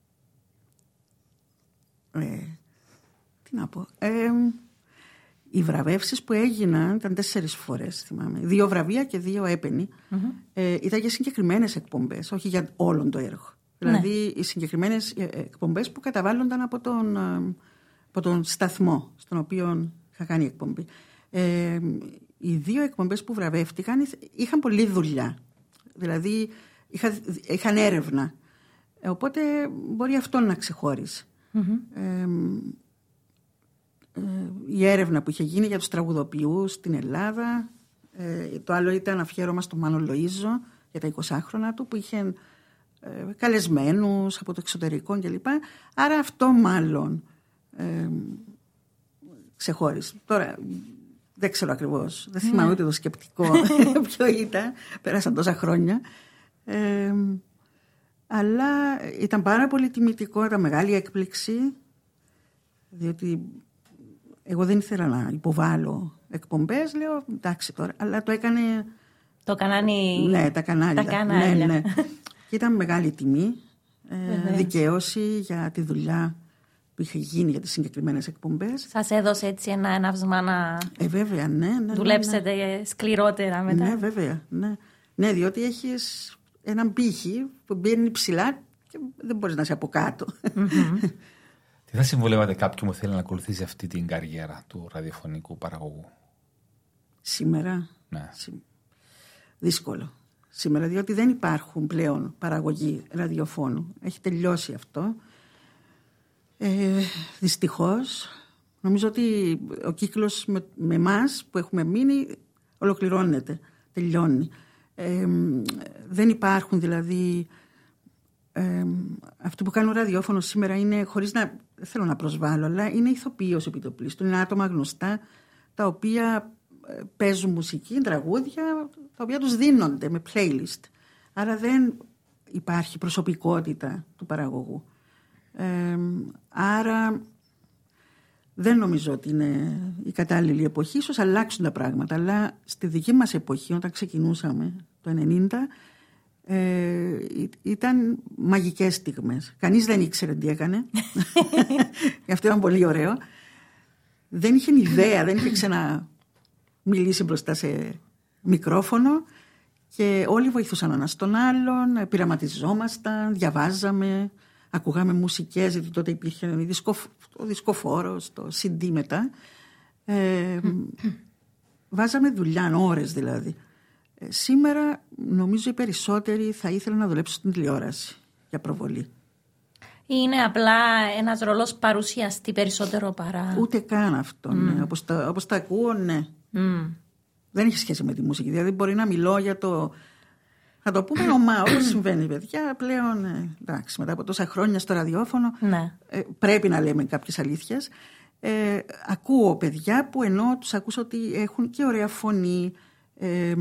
E: Ε, τι να πω... Ε, Οι βραβεύσεις που έγιναν ήταν τέσσερις φορές, θυμάμαι. Δύο βραβεία και δύο έπαινοι. Mm-hmm. Ε, ήταν για συγκεκριμένες εκπομπές, όχι για όλον το έργο. Ναι. Δηλαδή, οι συγκεκριμένες εκπομπές που καταβάλλονταν από τον, από τον σταθμό στον οποίο είχα κάνει εκπομπή. Ε, οι δύο εκπομπές που βραβεύτηκαν είχαν πολλή δουλειά. Δηλαδή, είχα, είχαν έρευνα. Ε, οπότε, μπορεί αυτό να ξεχώρισε. Mm-hmm. Ε, η έρευνα που είχε γίνει για τους τραγουδοποιούς στην Ελλάδα, ε, το άλλο ήταν αφιέρωμα στο Μάνο Λοΐζο για τα εικοσάχρονα του που είχε ε, καλεσμένους από το εξωτερικό κλπ. Άρα αυτό μάλλον ε, ξεχώρισε. Τώρα δεν ξέρω ακριβώς, δεν θυμάμαι mm. ούτε το σκεπτικό ποιο ήταν, πέρασαν τόσα χρόνια, ε, αλλά ήταν πάρα πολύ τιμητικό, ήταν μεγάλη έκπληξη, διότι εγώ δεν ήθελα να υποβάλω εκπομπές, λέω εντάξει τώρα, αλλά το έκανε...
B: Το κανάλι...
E: Ναι, τα κανάλια.
B: Τα κανάλια.
E: Ναι, ναι. Και ήταν μεγάλη τιμή, ε, δικαίωση για τη δουλειά που είχε γίνει για τις συγκεκριμένες εκπομπές.
B: Σας έδωσε έτσι ένα έναυσμα να
E: ε, βέβαια, ναι, ναι,
B: δουλέψετε ναι, ναι. σκληρότερα μετά.
E: Ναι, βέβαια. Ναι, ναι διότι έχεις έναν πύχη που μπαίνει ψηλά και δεν μπορείς να είσαι από κάτω.
B: Mm-hmm.
C: Τι θα συμβουλεύατε κάποιον που θέλει να ακολουθήσει αυτή την καριέρα του ραδιοφωνικού παραγωγού?
E: Σήμερα,
C: ναι.
E: δύσκολο. Σήμερα, διότι δεν υπάρχουν πλέον παραγωγή ραδιοφώνου. Έχει τελειώσει αυτό. Ε, δυστυχώς, νομίζω ότι ο κύκλος με, με εμάς που έχουμε μείνει ολοκληρώνεται, τελειώνει. Ε, δεν υπάρχουν δηλαδή... Ε, αυτοί που κάνουν ραδιόφωνο σήμερα είναι, χωρίς να θέλω να προσβάλλω, αλλά είναι ηθοποιοί επιτοπλίστων. Είναι άτομα γνωστά τα οποία παίζουν μουσική, τραγούδια, τα οποία τους δίνονται με playlist. Άρα δεν υπάρχει προσωπικότητα του παραγωγού. Ε, άρα δεν νομίζω ότι είναι η κατάλληλη εποχή. Ίσως αλλάξουν τα πράγματα, αλλά στη δική μας εποχή, όταν ξεκινούσαμε το ενενήντα, ε, ήταν μαγικές στιγμές. Κανείς δεν ήξερε τι έκανε. Αυτό ήταν πολύ ωραίο. Δεν είχε ιδέα, δεν είχε ξανά μιλήσει μπροστά σε μικρόφωνο και όλοι βοηθούσαν ένας τον άλλον, πειραματιζόμασταν, διαβάζαμε, ακούγαμε μουσικές, γιατί τότε υπήρχε ο δισκοφόρος, το σι ντι μετά. Ε, βάζαμε δουλειά, ώρες δηλαδή. Ε, σήμερα νομίζω οι περισσότεροι θα ήθελαν να δουλέψουν στην τηλεόραση για προβολή.
B: Είναι απλά ένας ρόλος παρουσιαστή περισσότερο παρά...
E: Ούτε καν αυτό, mm. ναι. Όπως τα, όπως τα ακούω, ναι.
B: Mm.
E: Δεν έχει σχέση με τη μουσική. Δηλαδή μπορεί να μιλώ για το... Θα το πούμε ομά, όπως συμβαίνει παιδιά πλέον. Ε, εντάξει, μετά από τόσα χρόνια στο ραδιόφωνο
B: ναι.
E: ε, πρέπει να λέμε κάποιες αλήθειες. Ε, ακούω παιδιά που ενώ τους ακούσω ότι έχουν και ωραία φωνή, ε,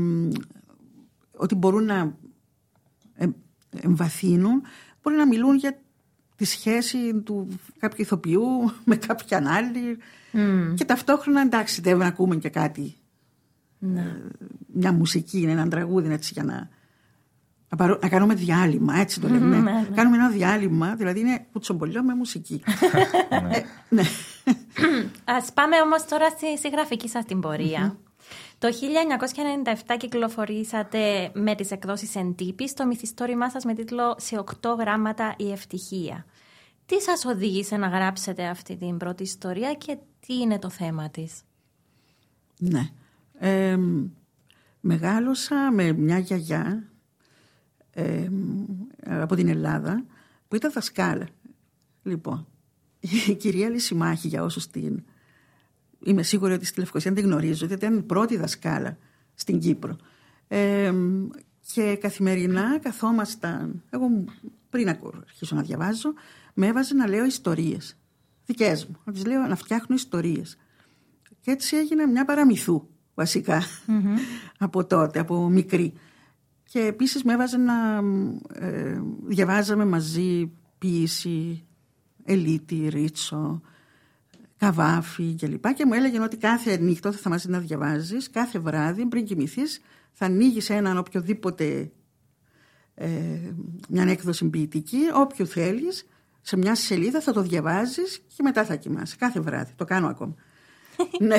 E: ότι μπορούν να ε, εμβαθύνουν, μπορεί να μιλούν για τη σχέση του κάποιου ηθοποιού με κάποιαν άλλη mm. και ταυτόχρονα εντάξει δεν ακούμε και κάτι,
B: ναι.
E: μια μουσική, έναν τραγούδι έτσι για να, να, να κάνουμε διάλειμμα, έτσι το λέμε.
B: Mm, ναι, ναι.
E: Κάνουμε ένα διάλειμμα, δηλαδή είναι κουτσομπολιό με μουσική. ε, ναι.
B: Ας πάμε όμως τώρα στη συγγραφική σας την πορεία. Mm-hmm. Το χίλια εννιακόσια ενενήντα επτά κυκλοφορήσατε με τις εκδόσεις Εντύπη στο μυθιστόρημά σας με τίτλο «Σε οκτώ γράμματα η ευτυχία». Τι σας οδήγησε να γράψετε αυτή την πρώτη ιστορία και τι είναι το θέμα της?
E: Ναι. Ε, μεγάλωσα με μια γιαγιά ε, από την Ελλάδα που ήταν δασκάλα. Λοιπόν, η κυρία Λυσιμάχη, για όσους την... Είμαι σίγουρη ότι στη Λευκοσία την γνωρίζω, γιατί ήταν η πρώτη δασκάλα στην Κύπρο. Ε, και καθημερινά καθόμασταν, εγώ πριν αρχίσω να διαβάζω, με έβαζε να λέω ιστορίες δικές μου, να τις λέω, να φτιάχνω ιστορίες. Και έτσι έγινε μια παραμυθού βασικά mm-hmm. από τότε, από μικρή. Και επίσης με έβαζε να ε, διαβάζαμε μαζί ποίηση, Ελίτη, Ρίτσο, Καβάφη κλπ. Και μου έλεγε ότι κάθε νύχτα όταν θα μαζί να διαβάζεις, κάθε βράδυ πριν κοιμηθείς, θα ανοίγεις έναν οποιοδήποτε, ε, μια έκδοση ποιητική, όποιο θέλεις, σε μια σελίδα θα το διαβάζεις και μετά θα κοιμάσαι. Κάθε βράδυ. Το κάνω ακόμα. Ναι.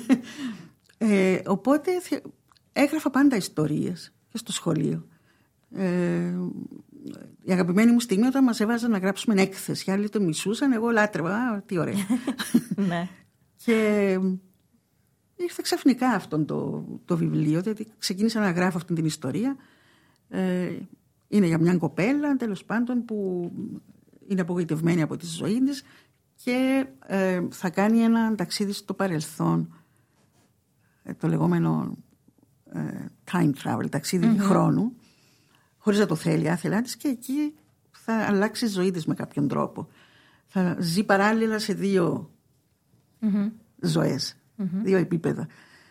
E: Ε, οπότε έγραφα πάντα ιστορίες και στο σχολείο. Ε, η αγαπημένη μου στιγμή όταν μας έβαζαν να γράψουμε έκθεση. Οι άλλοι το μισούσαν, εγώ λάτρευα. Α, τι ωραία.
B: Ναι.
E: Και ήρθε ξαφνικά αυτό το, το βιβλίο, γιατί ξεκίνησα να γράφω αυτή την ιστορία. Ε, είναι για μια κοπέλα, τέλος πάντων, που είναι απογοητευμένη από τη ζωή της και ε, θα κάνει ένα ταξίδι στο παρελθόν, ε, το λεγόμενο ε, time travel, ταξίδι mm-hmm. χρόνου, χωρίς να το θέλει, άθελά της, και εκεί θα αλλάξει η ζωή της με κάποιον τρόπο. Θα ζει παράλληλα σε δύο mm-hmm. ζωές, mm-hmm. δύο επίπεδα.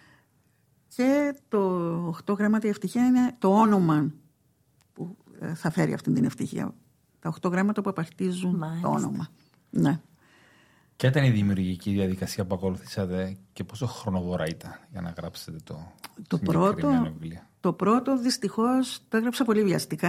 E: Και το οκτώ γράμματα η ευτυχία είναι το όνομα που θα φέρει αυτή την ευτυχία. Τα οκτώ γράμματα που απαρτίζουν Μάλιστα. το όνομα. Ναι.
C: Ποια ήταν η δημιουργική διαδικασία που ακολουθήσατε και πόσο χρονοβόρα ήταν για να γράψετε το,
E: το πρώτο
C: βιβλίο?
E: Το πρώτο δυστυχώς το έγραψα πολύ βιαστικά.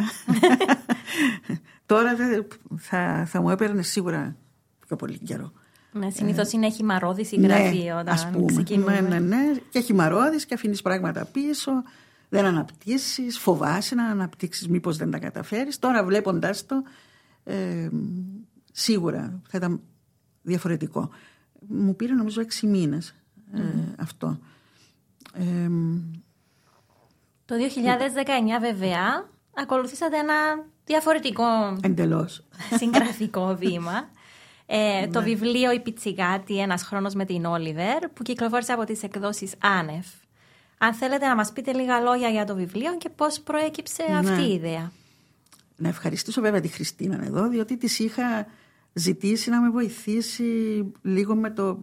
E: Τώρα θα, θα μου έπαιρνε σίγουρα πιο πολύ καιρό.
B: Ναι, συνήθως είναι χυμαρώδης η γραφή, ναι, όταν
E: ας πούμε,
B: ξεκινούμε.
E: Ναι, ναι, ναι. Και χυμαρώδης και αφήνεις πράγματα πίσω δεν αναπτύσσεις, φοβάσαι να αναπτύξεις μήπως δεν τα καταφέρεις. Τώρα βλέποντας το, ε, σίγουρα θα ήταν διαφορετικό. Μου πήρε νομίζω έξι μήνες ε, mm. αυτό. Ε,
B: το δύο χιλιάδες δεκαεννιά βέβαια ακολουθήσατε ένα διαφορετικό
E: εντελώς
B: συγγραφικό βήμα. Ε, ναι. Το βιβλίο «Η Πιτσικάτη, ένας χρόνος με την Όλιβερ» που κυκλοφόρησε από τις εκδόσεις Άνευ. Αν θέλετε να μας πείτε λίγα λόγια για το βιβλίο και πώς προέκυψε ναι. αυτή η ιδέα.
E: Να ευχαριστήσω βέβαια τη Χριστίνα εδώ, διότι της είχα ζητήσει να με βοηθήσει λίγο με το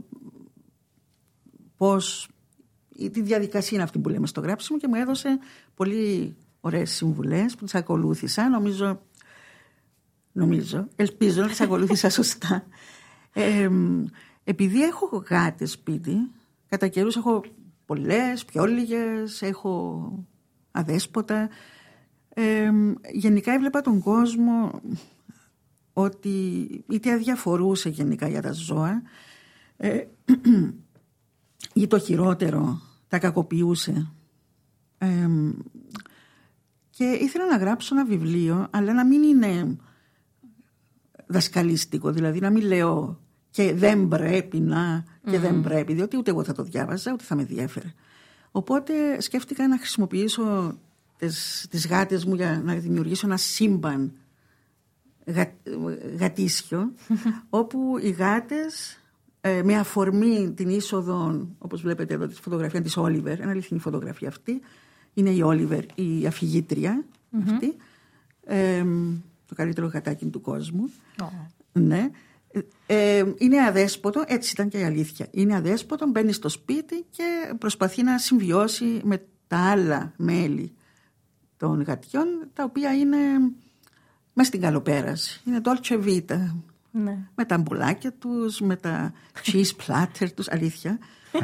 E: πώς, τη διαδικασία είναι αυτή που λέμε στο γράψιμο, και μου έδωσε πολύ ωραίες συμβουλές που τις ακολούθησα. Νομίζω, νομίζω ελπίζω να τις ακολούθησα σωστά. Ε, επειδή έχω γάτες σπίτι, κατά καιρούς έχω πολλές, πιο λίγες, έχω αδέσποτα. Ε, γενικά έβλεπα τον κόσμο ότι είτε αδιαφορούσε γενικά για τα ζώα ε, ή το χειρότερο τα κακοποιούσε. Ε, και ήθελα να γράψω ένα βιβλίο, αλλά να μην είναι δασκαλίστικο, δηλαδή να μην λέω και δεν πρέπει να και mm-hmm. δεν πρέπει, διότι ούτε εγώ θα το διάβαζα, ούτε θα με διέφερε. Οπότε σκέφτηκα να χρησιμοποιήσω τις, τις γάτες μου για να δημιουργήσω ένα σύμπαν γα, γατήσιο, όπου οι γάτες ε, με αφορμή την είσοδο, όπως βλέπετε εδώ τη φωτογραφία της Όλιβερ, ένα αληθινή φωτογραφία αυτή, είναι η Όλιβερ, η αφηγήτρια mm-hmm. αυτή, ε, το καλύτερο γατάκι του κόσμου. Oh. Ναι. Ε, είναι αδέσποτο, έτσι ήταν και η αλήθεια. Είναι αδέσποτο, μπαίνει στο σπίτι και προσπαθεί να συμβιώσει με τα άλλα μέλη των γατιών, τα οποία είναι μες στην καλοπέραση. Είναι dolce vita. Ναι. Με τα μπουλάκια τους, με τα cheese platter τους, αλήθεια.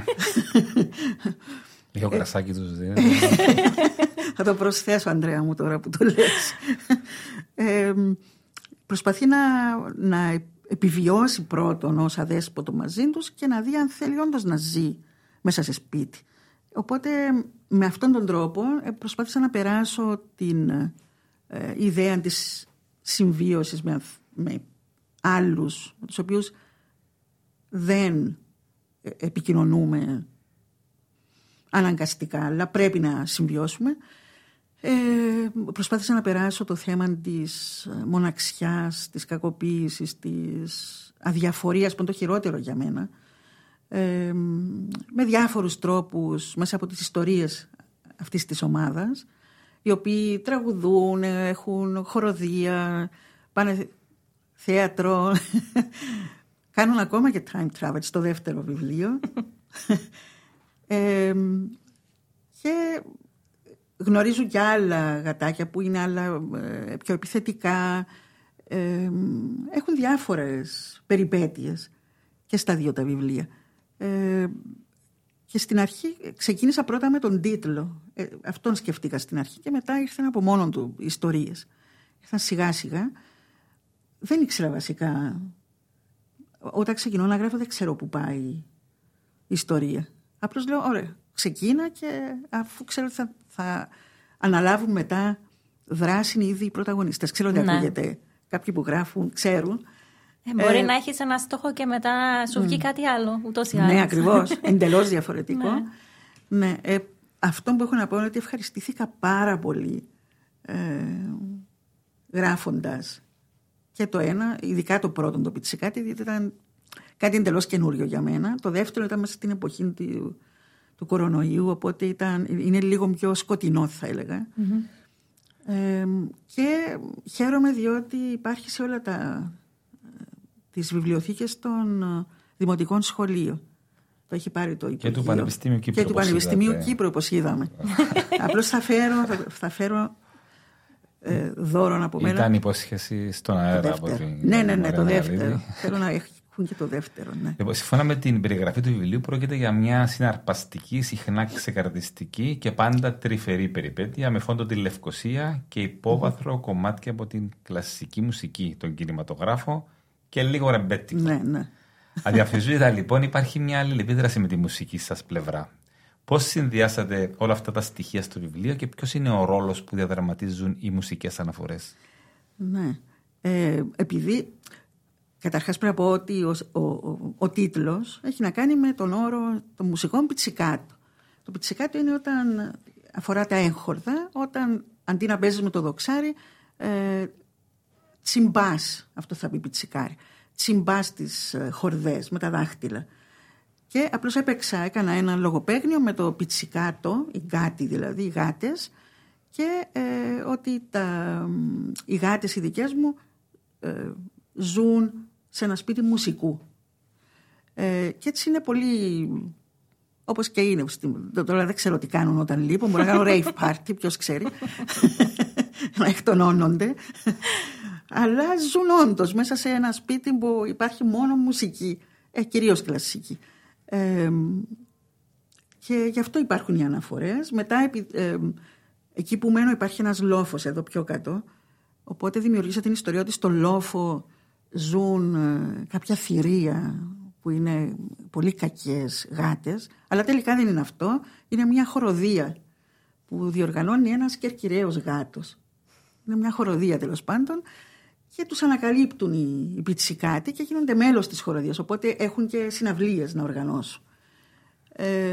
C: Λίγο κρασάκι τους δίνει.
E: Θα το προσθέσω, Ανδρέα μου, τώρα που το λες. Ε, προσπαθεί να, να επιβιώσει πρώτον ως αδέσποτο μαζί τους και να δει αν θέλει όντως να ζει μέσα σε σπίτι. Οπότε με αυτόν τον τρόπο προσπάθησα να περάσω την ε, ιδέα της συμβίωσης με, με άλλους, με τους οποίους δεν επικοινωνούμε αναγκαστικά, αλλά πρέπει να συμβιώσουμε. Ε, προσπάθησα να περάσω το θέμα της μοναξιάς, της κακοποίησης, της αδιαφορίας, που είναι το χειρότερο για μένα, ε, με διάφορους τρόπους μέσα από τις ιστορίες αυτής της ομάδας, οι οποίοι τραγουδούν, έχουν χοροδία, πάνε θέατρο, κάνουν ακόμα και time travel στο δεύτερο βιβλίο. ε, και γνωρίζουν και άλλα γατάκια που είναι άλλα ε, πιο επιθετικά. Ε, έχουν διάφορες περιπέτειες και στα δύο τα βιβλία. Ε, και στην αρχή ξεκίνησα πρώτα με τον τίτλο. Ε, αυτόν σκεφτήκα στην αρχή και μετά ήρθαν από μόνο του ιστορίες. Ήρθαν σιγά σιγά. Δεν ήξερα βασικά. Όταν ξεκινώ να γράφω δεν ξέρω που πάει η ιστορία. Απλώς λέω, ωραία, ξεκίνα και αφού ξέρω ότι θα, θα αναλάβουν μετά δράση είναι ήδη οι πρωταγωνιστές. Ξέρω ότι ναι. ακούγεται. Κάποιοι που γράφουν ξέρουν.
B: Ε, μπορεί ε, να έχεις ένα στόχο και μετά σου βγει mm. κάτι άλλο, ούτως ή άλλως.
E: Ναι, ακριβώς. Εντελώς διαφορετικό. ναι. ναι ε, αυτό που έχω να πω είναι ότι ευχαριστήθηκα πάρα πολύ ε, γράφοντας και το ένα, ειδικά το πρώτο, το Πιτσικάτη, γιατί ήταν κάτι εντελώς καινούριο για μένα. Το δεύτερο ήταν μέσα στην εποχή του, του κορονοϊού, οπότε ήταν, είναι λίγο πιο σκοτεινό, θα έλεγα. Mm-hmm. Ε, και χαίρομαι διότι υπάρχει σε όλα τα τις βιβλιοθήκες των δημοτικών σχολείων. Το έχει πάρει το Υπουργείο.
C: Και του Πανεπιστημίου Κύπρου.
E: Και του Πανεπιστημίου Κύπρου, όπως είδαμε. Απλώς θα φέρω, θα, θα φέρω ε, δώρο από μένα.
C: Ήταν υπόσχεση στον αέρα από την.
E: Ναι, ναι, ναι, το δεύτερο. Θέλω να έχουν και το δεύτερο. Ναι.
C: Λοιπόν, σύμφωνα με την περιγραφή του βιβλίου, πρόκειται για μια συναρπαστική, συχνά ξεκαρδιστική και πάντα τρυφερή περιπέτεια με φόντο τη Λευκοσία και υπόβαθρο mm-hmm. κομμάτια από την κλασική μουσική, τον κινηματογράφο και λίγο ρεμπέτικο.
E: Ναι, ναι.
C: Αδιαφυσβήτητα λοιπόν υπάρχει μια αλληλεπίδραση με τη μουσική σας πλευρά. Πώς συνδυάσατε όλα αυτά τα στοιχεία στο βιβλίο και ποιος είναι ο ρόλος που διαδραματίζουν οι μουσικές αναφορές?
E: Ναι. Ε, επειδή καταρχάς πρέπει να πω ότι ο, ο, ο, ο τίτλος έχει να κάνει με τον όρο των μουσικών πιτσικάτο. Το πιτσικάτο είναι όταν αφορά τα έγχορδα, όταν αντί να παίζεις με το δοξάρι, ε, τσιμπάς, αυτό θα πει πιτσικάρι, τσιμπάς τις ε, χορδές με τα δάχτυλα. Και απλώς έπαιξα, έκανα ένα λογοπαίγνιο με το πιτσικάτο, οι γκάτοι δηλαδή, οι γάτες, και ε, ότι τα, οι γάτες οι δικές μου ε, ζουν σε ένα σπίτι μουσικού. Ε, και έτσι είναι πολύ, όπως και είναι. Τώρα δεν ξέρω τι κάνουν όταν λείπουν, μπορεί να κάνουν rave party, ποιος ξέρει, να εκτονώνονται. Αλλά ζουν όντως μέσα σε ένα σπίτι που υπάρχει μόνο μουσική, ε, κυρίως κλασική. Ε, και γι' αυτό υπάρχουν οι αναφορές. Μετά ε, εκεί που μένω υπάρχει ένας λόφος εδώ πιο κάτω, οπότε δημιουργήσα την ιστορία ότι στο λόφο ζουν ε, κάποια θηρία που είναι πολύ κακές γάτες, αλλά τελικά δεν είναι αυτό, είναι μια χοροδία που διοργανώνει ένας κερκυραίος γάτος. Είναι μια χοροδία τέλος πάντων και τους ανακαλύπτουν οι, οι πιτσικάτοι και γίνονται μέλος της χοροδίας, οπότε έχουν και συναυλίες να οργανώσουν. Ε,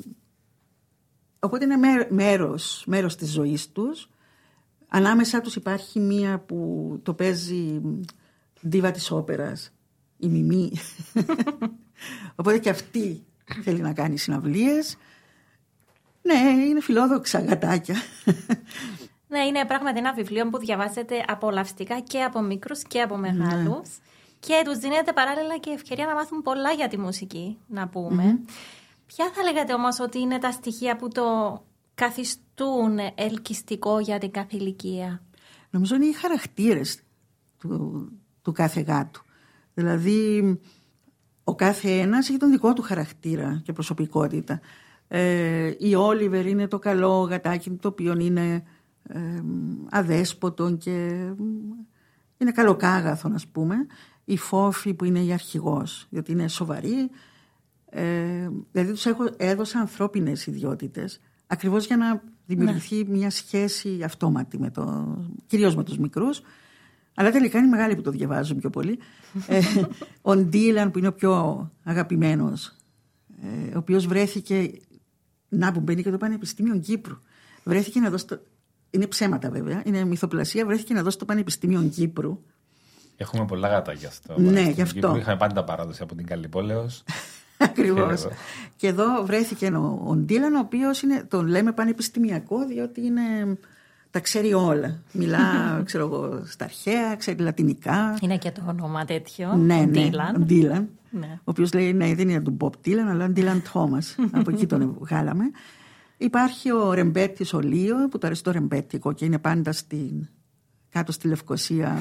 E: οπότε είναι μέ, μέρος, μέρος της ζωής τους. Ανάμεσά τους υπάρχει μία που το παίζει ντίβα της όπερας, η Μιμή. Οπότε και αυτή θέλει να κάνει συναυλίες. Ναι, είναι φιλόδοξα γατάκια.
B: Ναι, είναι πράγματι ένα βιβλίο που διαβάζετε απολαυστικά και από μικρούς και από μεγάλους. Ναι. Και τους δίνεται παράλληλα και ευκαιρία να μάθουν πολλά για τη μουσική, να πούμε. Mm-hmm. Ποια θα λέγατε όμως ότι είναι τα στοιχεία που το καθιστούν ελκυστικό για την κάθε ηλικία?
E: Νομίζω είναι οι χαρακτήρες του, του κάθε γάτου. Δηλαδή, ο κάθε ένας έχει τον δικό του χαρακτήρα και προσωπικότητα. Ε, η Όλιβερ είναι το καλό γατάκι, το οποίο είναι ε, αδέσποτο και είναι καλοκάγαθο, ας πούμε. Η Φόφη που είναι η αρχηγός, γιατί είναι σοβαρή. Ε, δηλαδή τους έχω, έδωσα ανθρώπινες ιδιότητες, ακριβώς για να δημιουργηθεί ναι. μια σχέση αυτόματη, με το, κυρίως με τους μικρούς. Αλλά τελικά είναι μεγάλοι που το διαβάζουν πιο πολύ. ε, ο Ντίλαν που είναι ο πιο αγαπημένος, ε, ο οποίος βρέθηκε, να που μπαίνει και το Πανεπιστήμιο Κύπρου. Βρέθηκε να δώσει το, είναι ψέματα βέβαια, είναι μυθοπλασία, βρέθηκε να δώσει το Πανεπιστήμιο Κύπρου. Έχουμε
C: πολλά γατάκια στο
E: ναι, γι' αυτό.
C: Είχαμε πάντα παράδοση από την Καλλιπόλεως.
E: Ακριβώς. Και, και εδώ βρέθηκε ο, ο Ντίλαν, ο οποίος είναι, τον λέμε πανεπιστημιακό, διότι είναι, τα ξέρει όλα. Μιλά, ξέρω εγώ, στα αρχαία, ξέρει λατινικά.
B: Είναι και το όνομα τέτοιο.
E: Ναι, ναι,
B: Dylan.
E: ο Ντίλαν. Ναι. Ο οποίος λέει, ναι, δεν είναι του Μπομπ Ντίλαν, αλλά Ντίλαν Τόμας. Από εκεί τον βγάλαμε. Υπάρχει ο Ρεμπέτης ο Λίο, που το αρέσει το ρεμπέτικο και είναι πάντα στην, κάτω στη Λευκοσία,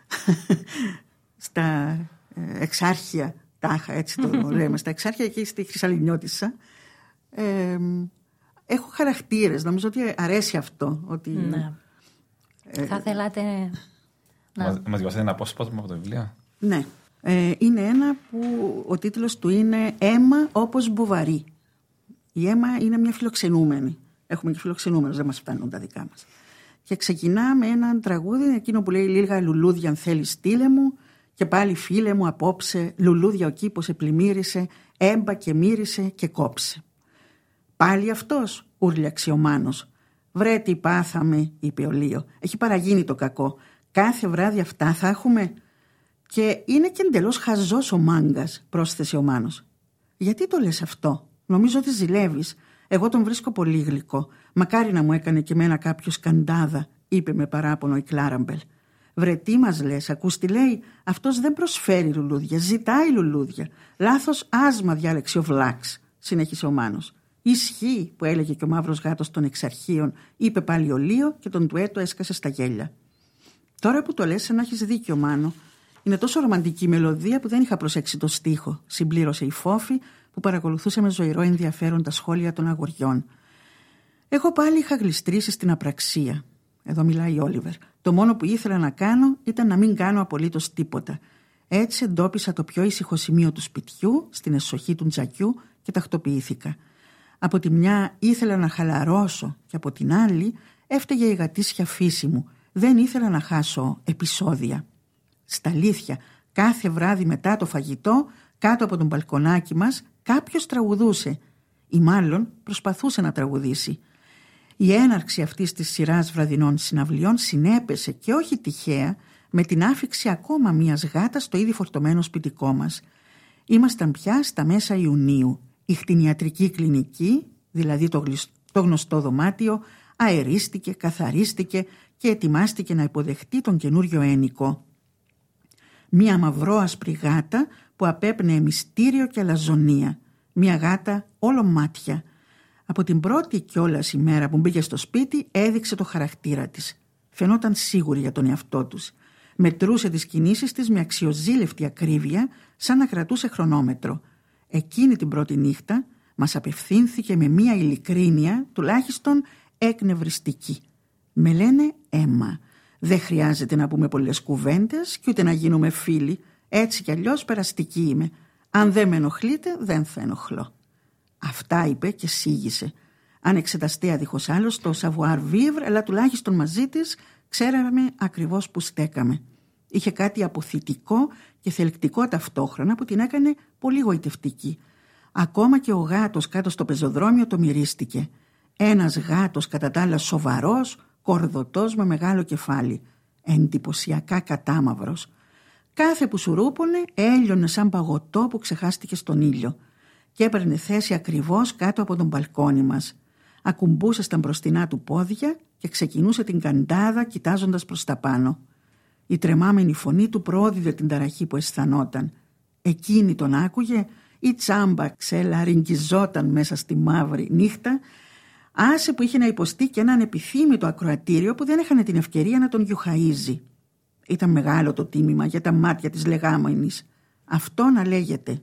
E: στα ε, εξάρχεια. Τάχα, έτσι το λέμε, στα εξάρχεια εκεί στη Χρυσαλινιώτισσα. Ε, έχω χαρακτήρες, νομίζω ότι αρέσει αυτό. Ότι,
B: ναι. ε, θα θέλατε να...
C: Μας, μας διαβάσετε ένα απόσπασμα από το βιβλίο?
E: Ναι. Ε, είναι ένα που ο τίτλος του είναι «Έμα όπως Μποβαρί». Η Έμα είναι μια φιλοξενούμενη. Έχουμε και φιλοξενούμενους, δεν μας φτάνουν τα δικά μας. Και ξεκινά με έναν τραγούδι, εκείνο που λέει «Λίγα λουλούδια αν θέλεις στείλε μου». Και πάλι φίλε μου απόψε, λουλούδια ο κήπος επλημμύρισε, έμπα και μύρισε και κόψε. Πάλι αυτός, ούρλιαξε ο Μάνος. Βρε τι πάθαμε, είπε ο Λίο. Έχει παραγίνει το κακό. Κάθε βράδυ αυτά θα έχουμε. Και είναι και εντελώς χαζός ο μάγκας, πρόσθεσε ο Μάνος. Γιατί το λες αυτό? Νομίζω ότι ζηλεύεις. Εγώ τον βρίσκω πολύ γλυκό. Μακάρι να μου έκανε και εμένα κάποιο σκαντάδα, είπε με παράπονο η Κλάραμπελ. Βρε τι μας λες, ακούς τι λέει, αυτός δεν προσφέρει λουλούδια, ζητάει λουλούδια. Λάθος άσμα, διάλεξε ο Βλάξ, συνέχισε ο Μάνος. Ισχύει που έλεγε και ο μαύρος γάτος των εξαρχείων, είπε πάλι ο Λίο και τον ντουέτο έσκασε στα γέλια. Τώρα που το λες, σαν να έχεις δίκιο, Μάνο. Είναι τόσο ρομαντική η μελωδία που δεν είχα προσέξει το στίχο, συμπλήρωσε η Φόφη που παρακολουθούσε με ζωηρό ενδιαφέρον τα σχόλια των αγοριών. Εγώ πάλι είχα γλιστρήσει στην απραξία. Εδώ μιλάει η Όλιβερ. Το μόνο που ήθελα να κάνω ήταν να μην κάνω απολύτως τίποτα. Έτσι εντόπισα το πιο ήσυχο σημείο του σπιτιού, στην εσοχή του τζακιού και τακτοποιήθηκα. Από τη μια ήθελα να χαλαρώσω και από την άλλη έφταιγε η γατήσια φύση μου. Δεν ήθελα να χάσω επεισόδια. Στα αλήθεια, κάθε βράδυ μετά το φαγητό, κάτω από τον μπαλκονάκι μας, κάποιος τραγουδούσε ή μάλλον προσπαθούσε να τραγουδήσει. Η έναρξη αυτής της σειράς βραδινών συναυλιών συνέπεσε και όχι τυχαία με την άφιξη ακόμα μιας γάτας στο ήδη φορτωμένο σπιτικό μας. Ήμασταν πια στα μέσα Ιουνίου. Η κτηνιατρική κλινική, δηλαδή το, γλυσ... το γνωστό δωμάτιο, αερίστηκε, καθαρίστηκε και ετοιμάστηκε να υποδεχτεί τον καινούριο ένοικο. Μία μαυρόασπρη γάτα που απέπνεε μυστήριο και αλαζονία. Μία γάτα όλο μάτια. Από την πρώτη κιόλας ημέρα που μπήκε στο σπίτι έδειξε το χαρακτήρα της. Φαινόταν σίγουρη για τον εαυτό τους. Μετρούσε τις κινήσεις της με αξιοζήλευτη ακρίβεια, σαν να κρατούσε χρονόμετρο. Εκείνη την πρώτη νύχτα μας απευθύνθηκε με μία ειλικρίνεια τουλάχιστον εκνευριστική. Με λένε Έμα. Δεν χρειάζεται να πούμε πολλές κουβέντες και ούτε να γίνουμε φίλοι. Έτσι κι αλλιώς περαστική είμαι. Αν δεν με ενοχλείτε, δεν θα ενοχλώ. Αυτά είπε και σίγησε. Αν εξεταστέα δίχως άλλο στο savoir vivre, αλλά τουλάχιστον μαζί της ξέραμε ακριβώς που στέκαμε. Είχε κάτι αποθητικό και θελκτικό ταυτόχρονα που την έκανε πολύ γοητευτική. Ακόμα και ο γάτος κάτω στο πεζοδρόμιο το μυρίστηκε. Ένας γάτος κατά τα άλλα σοβαρός, κορδωτός με μεγάλο κεφάλι. Εντυπωσιακά κατάμαυρος. Κάθε που σουρούπωνε έλειωνε σαν παγωτό που ξεχάστηκε στον ήλιο και έπαιρνε θέση ακριβώς κάτω από τον μπαλκόνι μας. Ακουμπούσε στα μπροστινά του πόδια και ξεκινούσε την καντάδα κοιτάζοντας προς τα πάνω. Η τρεμάμενη φωνή του πρόδιδε την ταραχή που αισθανόταν. Εκείνη τον άκουγε ή τσάμπα ξελαριγγιζόταν μέσα στη μαύρη νύχτα. Άσε που είχε να υποστεί και έναν επιθύμητο ακροατήριο που δεν έχανε την ευκαιρία να τον γιουχαΐζει. Ήταν μεγάλο το τίμημα για τα μάτια της λεγάμενης. Αυτό να λέγεται.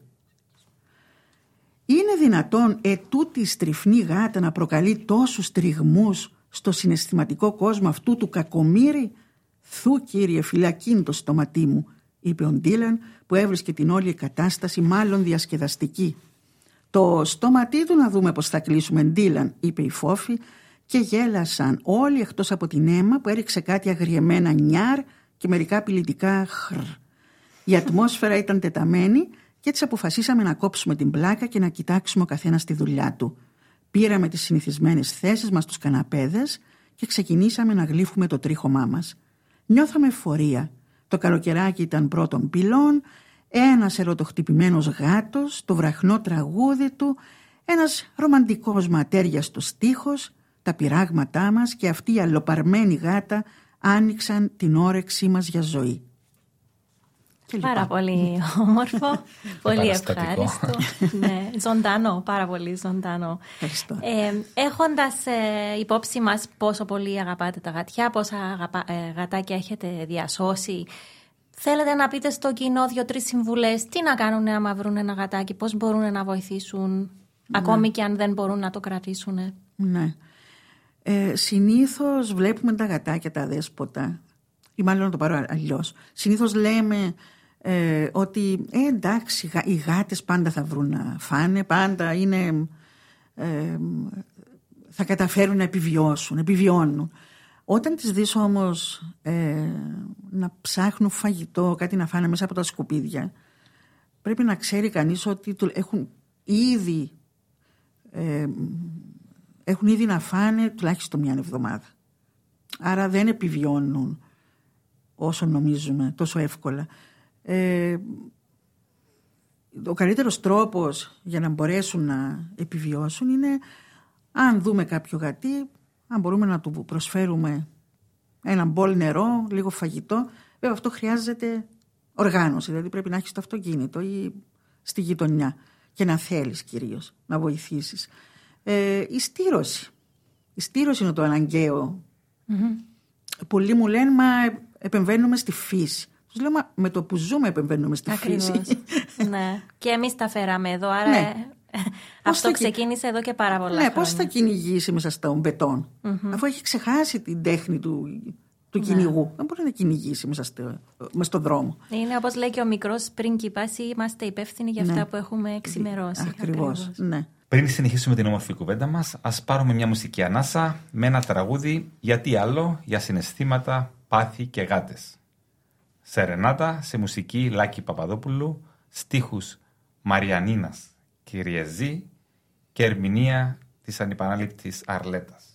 E: Είναι δυνατόν ετούτη η στριφνή γάτα να προκαλεί τόσους τριγμούς στο συναισθηματικό κόσμο αυτού του κακομοίρη? Θου κύριε φυλακίν το στόματί μου, είπε ο Ντίλαν που έβρισκε την όλη κατάσταση μάλλον διασκεδαστική. Το στόματί του να δούμε πως θα κλείσουμε, Ντίλαν, είπε η Φόφη και γέλασαν όλοι εκτός από την Έμα που έριξε κάτι αγριεμένα νιάρ και μερικά απειλητικά χρ. Η ατμόσφαιρα ήταν τεταμένη και έτσι αποφασίσαμε να κόψουμε την πλάκα και να κοιτάξουμε ο καθένας τη δουλειά του. Πήραμε τις συνηθισμένες θέσεις μας στους καναπέδες και ξεκινήσαμε να γλύφουμε το τρίχωμά μας. Νιώθαμε εφορία. Το καλοκαιράκι ήταν πρώτων πυλών, ένας ερωτοχτυπημένος γάτος, το βραχνό τραγούδι του, ένας ρομαντικός ματέριαστος στίχος, τα πειράγματά μας και αυτή η αλλοπαρμένη γάτα άνοιξαν την όρεξή μας για ζωή.
B: Πάρα πολύ όμορφο, πολύ ευχάριστο. Ναι, ζωντανό, πάρα πολύ ζωντανό. Ε, έχοντας ε, υπόψη μας πόσο πολύ αγαπάτε τα γατιά, πόσα αγαπα, ε, γατάκια έχετε διασώσει, θέλετε να πείτε στο κοινό δύο-τρεις συμβουλές, τι να κάνουν άμα βρουν ένα γατάκι, πώς μπορούν να βοηθήσουν, ναι. Ακόμη και αν δεν μπορούν να το κρατήσουν. Ναι.
E: Ε, συνήθως βλέπουμε τα γατάκια τα δέσποτα, ή μάλλον να το πάρω αλλιώς. Συνήθως λέμε ε, ότι ε, εντάξει, οι γάτες πάντα θα βρουν να φάνε, πάντα είναι, ε, θα καταφέρουν να επιβιώσουν, επιβιώνουν. Όταν τις δεις όμως ε, να ψάχνουν φαγητό, κάτι να φάνε μέσα από τα σκουπίδια, πρέπει να ξέρει κανείς ότι έχουν ήδη, ε, έχουν ήδη να φάνε τουλάχιστον μια εβδομάδα. Άρα δεν επιβιώνουν όσο νομίζουμε τόσο εύκολα. Ε, ο καλύτερος τρόπος για να μπορέσουν να επιβιώσουν είναι αν δούμε κάποιο γατί, αν μπορούμε να του προσφέρουμε ένα μπολ νερό, λίγο φαγητό. Βέβαια αυτό χρειάζεται οργάνωση, δηλαδή πρέπει να έχεις το αυτοκίνητο ή στη γειτονιά και να θέλεις κυρίως να βοηθήσεις. Ε, η στήρωση. Η στήρωση είναι το αναγκαίο. Mm-hmm. Πολλοί μου λένε μα επεμβαίνουμε στη φύση. Τους λέω μα με το που ζούμε επεμβαίνουμε στη
B: Ακριβώς.
E: φύση.
B: Ναι. Και εμείς τα φέραμε εδώ, άρα ναι. Αυτό ξεκίνησε εδώ και πάρα πολλά
E: ναι,
B: χρόνια.
E: Πώς θα κυνηγήσει μέσα στον μπετόν, mm-hmm. αφού έχει ξεχάσει την τέχνη του, του ναι. κυνηγού. Δεν μπορεί να κυνηγήσει μέσα στο, μες στον δρόμο. Είναι
B: όπως λέει και ο μικρός πρίγκιπας, είμαστε υπεύθυνοι για αυτά ναι. που έχουμε εξημερώσει.
E: Ακριβώς, ναι.
C: Πριν συνεχίσουμε την όμορφη κουβέντα μας, ας πάρουμε μια μουσική ανάσα με ένα τραγούδι, γιατί άλλο, για συναισθήματα, πάθη και γάτες. Σερενάτα σε μουσική Λάκη Παπαδόπουλου, στίχους Μαριανίνας Κυριεζή και ερμηνεία της ανυπανάληπτης Αρλέτας.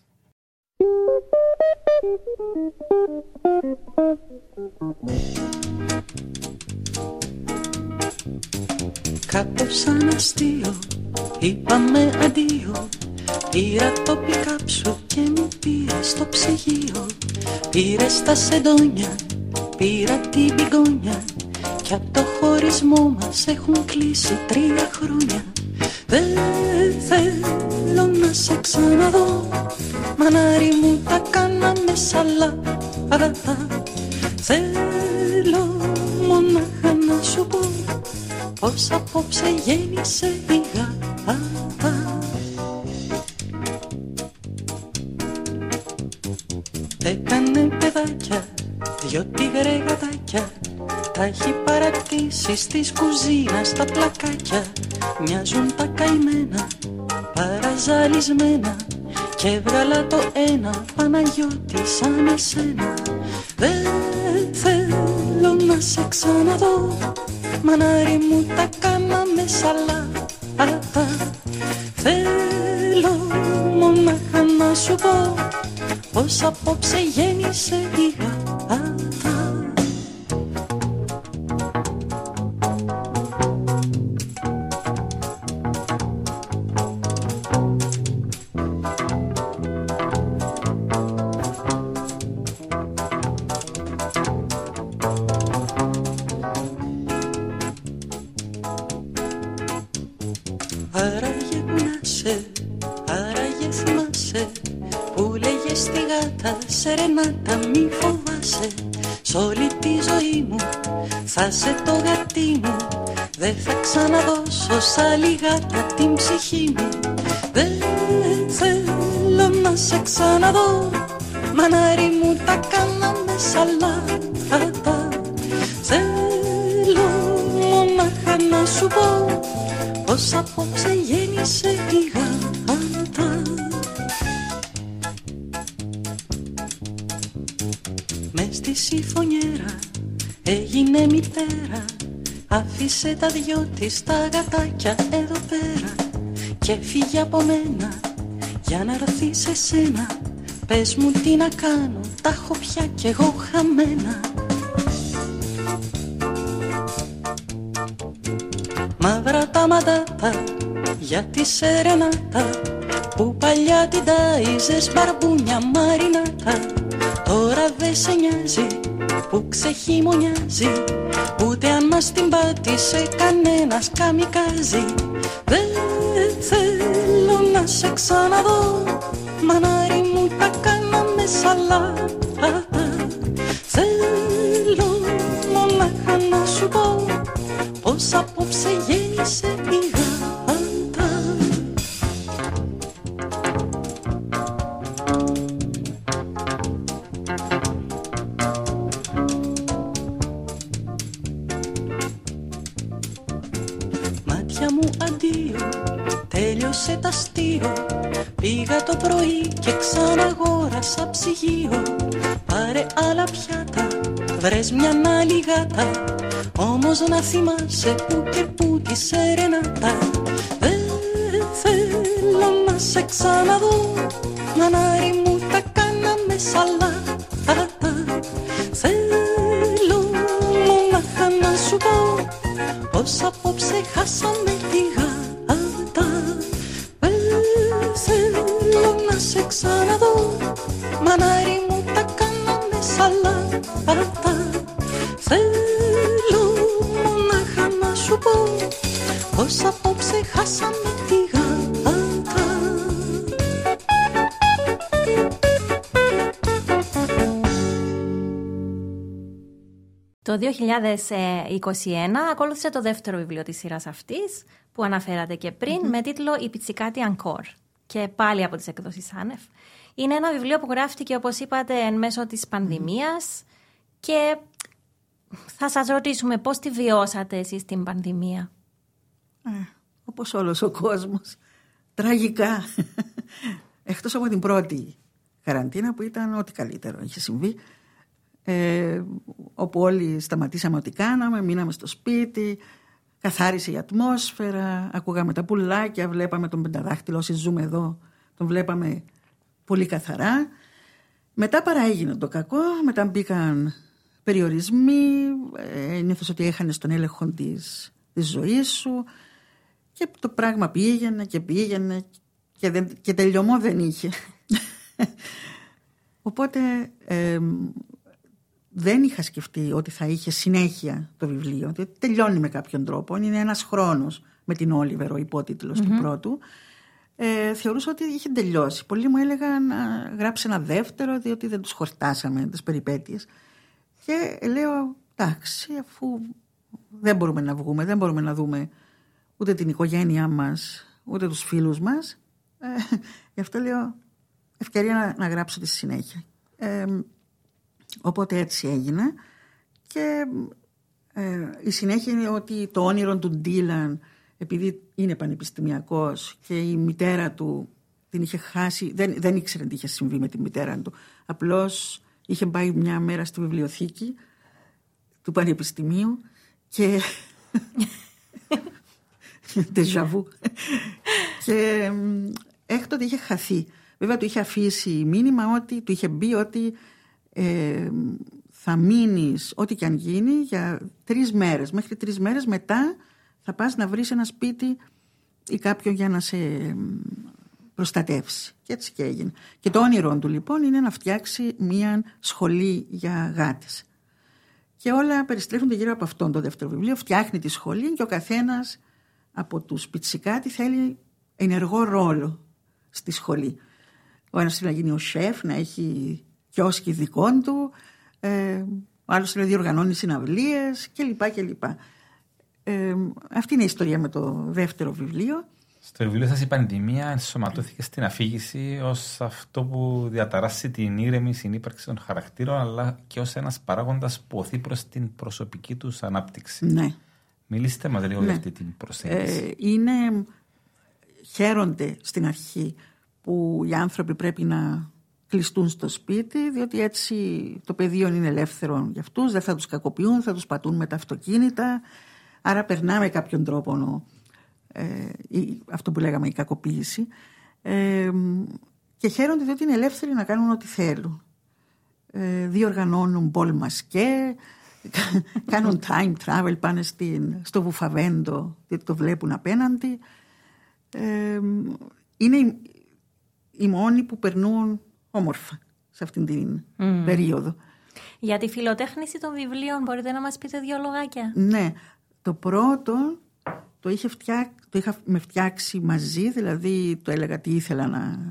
F: Κάπως σαν αστείο είπαμε αντίο. Πήρα το πικάπ σου και μου πήρε στο ψυγείο. Πήρε στα σεντόνια, πήρα την πηγόνια. Κι απ' το χωρισμό μας έχουν κλείσει τρία χρόνια. Δεν θέλω να σε ξαναδώ, μανάρι μου τα κάναμε σαλάτα. Θέλω μονάχα να σου πω πως απόψε γέννησε η γάτα. Έκανε παιδάκια, δυο τίγρε γατάκια. Τα έχει παρατήσει στις κουζίνα στα πλακάκια. Μοιάζουν τα καημένα, παραζαλισμένα. Κι έβγαλα το ένα Παναγιώτη σαν εσένα. Δεν θέλω να σε ξαναδώ, μανάρι μου τα κάναμε σαλάτα. Θέλω μονάχα να σου πω πως απόψε γέννησε η γάτα. Άραγε που να σε, άραγε θυμάσαι που λέγες στη γάτα σερενάτα μη φοβάσαι. Σ' όλη τη ζωή μου θα σε το γατί μου. Δεν θα ξαναδώσω σ' άλλη γάτα την ψυχή μου. Δεν θέλω να σε ξαναδώ, μανάρι μου τα κάναμε σαλάτα. Θέλω μονάχα να σου πω πως απόψε γέννησε η γάτα. Μες στη συμφωνιέρα έγινε μητέρα. Άφησε τα δυο της τα γατάκια εδώ πέρα και φύγε από μένα για να έρθει σε σένα. Πες μου τι να κάνω, τα έχω πια κι εγώ χαμένα. Μαύρα τα μαντάτα για τη σερενάτα που παλιά την τάιζες μπαρμπούνια μαρινάτα. Τώρα δε σε νοιάζει που ξεχειμωνιάζει, ούτε αν μας την πάτησε κανένας καμικάζι. Δεν θέλω να σε ξαναδώ, μανάρι μου τα κάναμε σαλάτα. Θέλω μονάχα να σου πω πως απόψε γέννησε η γάτα. Μάτια μου αντίο, τέλειωσε τ' αστείο. Πήγα το πρωί και ξαναγόρασα ψυγείο. Πάρε άλλα πιάτα, βρες μιαν άλλη γάτα. Όμως να θυμάσαι που και που τη σερενάτα. Δεν θέλω να σε ξαναδώ, μανάρι μου τα κάναμε σαλάτα. Θέλω μονάχα να σου πω πως απόψε χάσαμε τη γάτα. Δεν θέλω να σε ξαναδώ, μανάρι μου τα κάναμε σαλάτα. Θέλω μονάχα να σου πω πως απόψε χάσαμε τη γάτα.
B: Το δύο χιλιάδες είκοσι ένα ακολούθησε το δεύτερο βιβλίο της σειράς αυτής που αναφέρατε και πριν, mm-hmm. με τίτλο «Η Πιτσικάτη Ανκόρ» και πάλι από τις εκδόσεις Άνευ. Είναι ένα βιβλίο που γράφτηκε, όπως είπατε, εν μέσω της πανδημίας mm-hmm. και θα σας ρωτήσουμε πώς τη βιώσατε εσείς την πανδημία.
E: Ε, όπως όλος ο κόσμος. τραγικά. Εκτός από την πρώτη καραντίνα που ήταν ό,τι καλύτερο είχε συμβεί. Ε, όπου όλοι σταματήσαμε ό,τι κάναμε, μείναμε στο σπίτι, καθάρισε η ατμόσφαιρα, ακούγαμε τα πουλάκια, βλέπαμε τον πενταδάχτυλο, όσοι ζούμε εδώ, τον βλέπαμε πολύ καθαρά. Μετά παραέγινε το κακό, μετά μπήκαν περιορισμοί, ε, νιώθεις ότι έχανες τον έλεγχο της, της ζωής σου και το πράγμα πήγαινε και πήγαινε και, δεν, και τελειωμό δεν είχε. Οπότε ε, δεν είχα σκεφτεί ότι θα είχε συνέχεια το βιβλίο, ότι τελειώνει με κάποιον τρόπο, είναι ένας χρόνος με την Όλιβερ, ο υπότιτλος mm-hmm. του πρώτου. Ε, θεωρούσα ότι είχε τελειώσει. Πολλοί μου έλεγαν να γράψει ένα δεύτερο, διότι δεν τους χορτάσαμε τις περιπέτειες. Και λέω, εντάξει, αφού δεν μπορούμε να βγούμε, δεν μπορούμε να δούμε ούτε την οικογένειά μας, ούτε τους φίλους μας, ε, γι' αυτό λέω, ευκαιρία να, να γράψω τη συνέχεια. Ε, οπότε έτσι έγινε και ε, η συνέχεια είναι ότι το όνειρο του Ντίλαν, επειδή είναι πανεπιστημιακός και η μητέρα του την είχε χάσει, δεν, δεν ήξερε τι είχε συμβεί με τη μητέρα του, απλώς είχε πάει μια μέρα στη βιβλιοθήκη του πανεπιστημίου και déjà vu και έκτοτε είχε χαθεί. Βέβαια του είχε αφήσει μήνυμα ότι του είχε μπει ότι ε, θα μείνεις ό,τι και αν γίνει για τρεις μέρες, μέχρι τρεις μέρες μετά θα πας να βρεις ένα σπίτι ή κάποιον για να σε προστατεύσει. Και έτσι και έγινε. Και το όνειρό του λοιπόν είναι να φτιάξει μια σχολή για γάτες. Και όλα περιστρέφονται γύρω από αυτόν το δεύτερο βιβλίο. Φτιάχνει τη σχολή και ο καθένας από τους πιτσικάτι θέλει ενεργό ρόλο στη σχολή. Ο ένας θέλει να γίνει ο σεφ, να έχει κιόσκι δικών του, ε, ο άλλος θέλει να διοργανώνει συναυλίες κλπ. κλπ. Ε, αυτή είναι η ιστορία με το δεύτερο βιβλίο.
C: Στο βιβλίο σας η πανδημία ενσωματώθηκε στην αφήγηση ως αυτό που διαταράσσει την ήρεμη συνύπαρξη των χαρακτήρων, αλλά και ως ένας παράγοντας που οθεί προς την προσωπική τους ανάπτυξη.
E: Ναι.
C: Μιλήστε μας λίγο ναι. για αυτή την προσέγγιση.
E: Ε, είναι, χαίρονται στην αρχή που οι άνθρωποι πρέπει να κλειστούν στο σπίτι, διότι έτσι το πεδίο είναι ελεύθερο για αυτούς, δεν θα τους κακοποιούν, θα τους πατούν με τα αυτοκίνητα, άρα περνάμε κάποιον τρόπο ε, η, αυτό που λέγαμε η κακοποίηση, ε, και χαίρονται διότι είναι ελεύθεροι να κάνουν ό,τι θέλουν. Ε, διοργανώνουν μπολ μασκέ, κάνουν time travel, πάνε στην, στο Βουφαβέντο διότι το βλέπουν απέναντι. Ε, είναι οι, οι μόνοι που περνούν όμορφα σε αυτήν την mm. περίοδο.
B: Για τη φιλοτέχνηση των βιβλίων μπορείτε να μας πείτε δύο λογάκια?
E: Ναι, το πρώτο το, είχε φτιά, το είχα με φτιάξει μαζί, δηλαδή το έλεγα τι ήθελα να,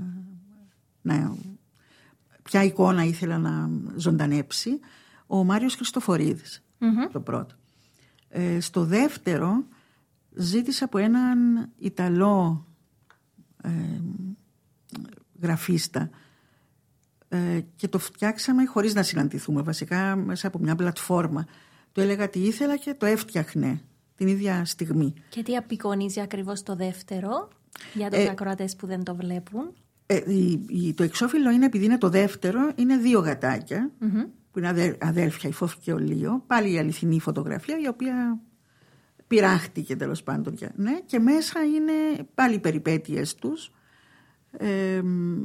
E: να ποια εικόνα ήθελα να ζωντανέψει ο Μάριος Χριστοφορίδης, mm-hmm. το πρώτο. Ε, στο δεύτερο ζήτησα από έναν Ιταλό ε, γραφίστα ε, και το φτιάξαμε χωρίς να συναντηθούμε, βασικά μέσα από μια πλατφόρμα. Το έλεγα τι ήθελα και το έφτιαχνε την ίδια στιγμή. Και
B: τι απεικονίζει ακριβώς το δεύτερο για τους ε, ακροατές που δεν το βλέπουν?
E: Ε, η, η, το εξώφυλλο είναι, επειδή είναι το δεύτερο, είναι δύο γατάκια mm-hmm. που είναι αδέρ, αδέλφια, η Φόφη και ο Λίο, πάλι η αληθινή φωτογραφία η οποία πειράχτηκε τέλος πάντων. Ναι, και μέσα είναι πάλι οι περιπέτειες τους. Ε,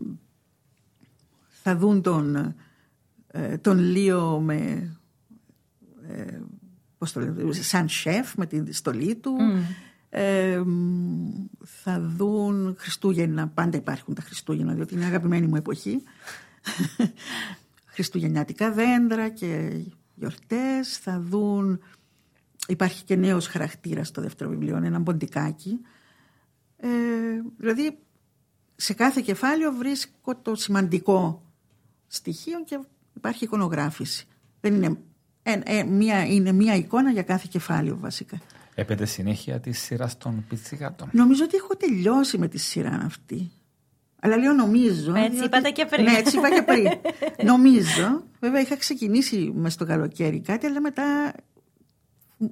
E: θα δουν τον, ε, τον Λίο με, ε, πώς το λέμε, σαν σεφ με την στολή του. Mm. Ε, θα δουν Χριστούγεννα, πάντα υπάρχουν τα Χριστούγεννα διότι είναι αγαπημένη μου εποχή. Χριστουγεννιάτικα δέντρα και γιορτές. Θα δουν, υπάρχει και νέος χαρακτήρας στο δεύτερο βιβλίο, ένα μποντικάκι. Ε, δηλαδή σε κάθε κεφάλαιο βρίσκω το σημαντικό στοιχείο και υπάρχει εικονογράφηση. Δεν είναι, ε, ε, μία, είναι μία εικόνα για κάθε κεφάλαιο βασικά.
C: Έπεται συνέχεια της σειράς των πιτσικάτων?
E: Νομίζω ότι έχω τελειώσει με τη σειρά αυτή. Αλλά λέω νομίζω.
B: Έτσι διότι... είπατε και πριν.
E: Ναι, έτσι είπα και πριν. Νομίζω. Βέβαια είχα ξεκινήσει μες στο καλοκαίρι κάτι, αλλά μετά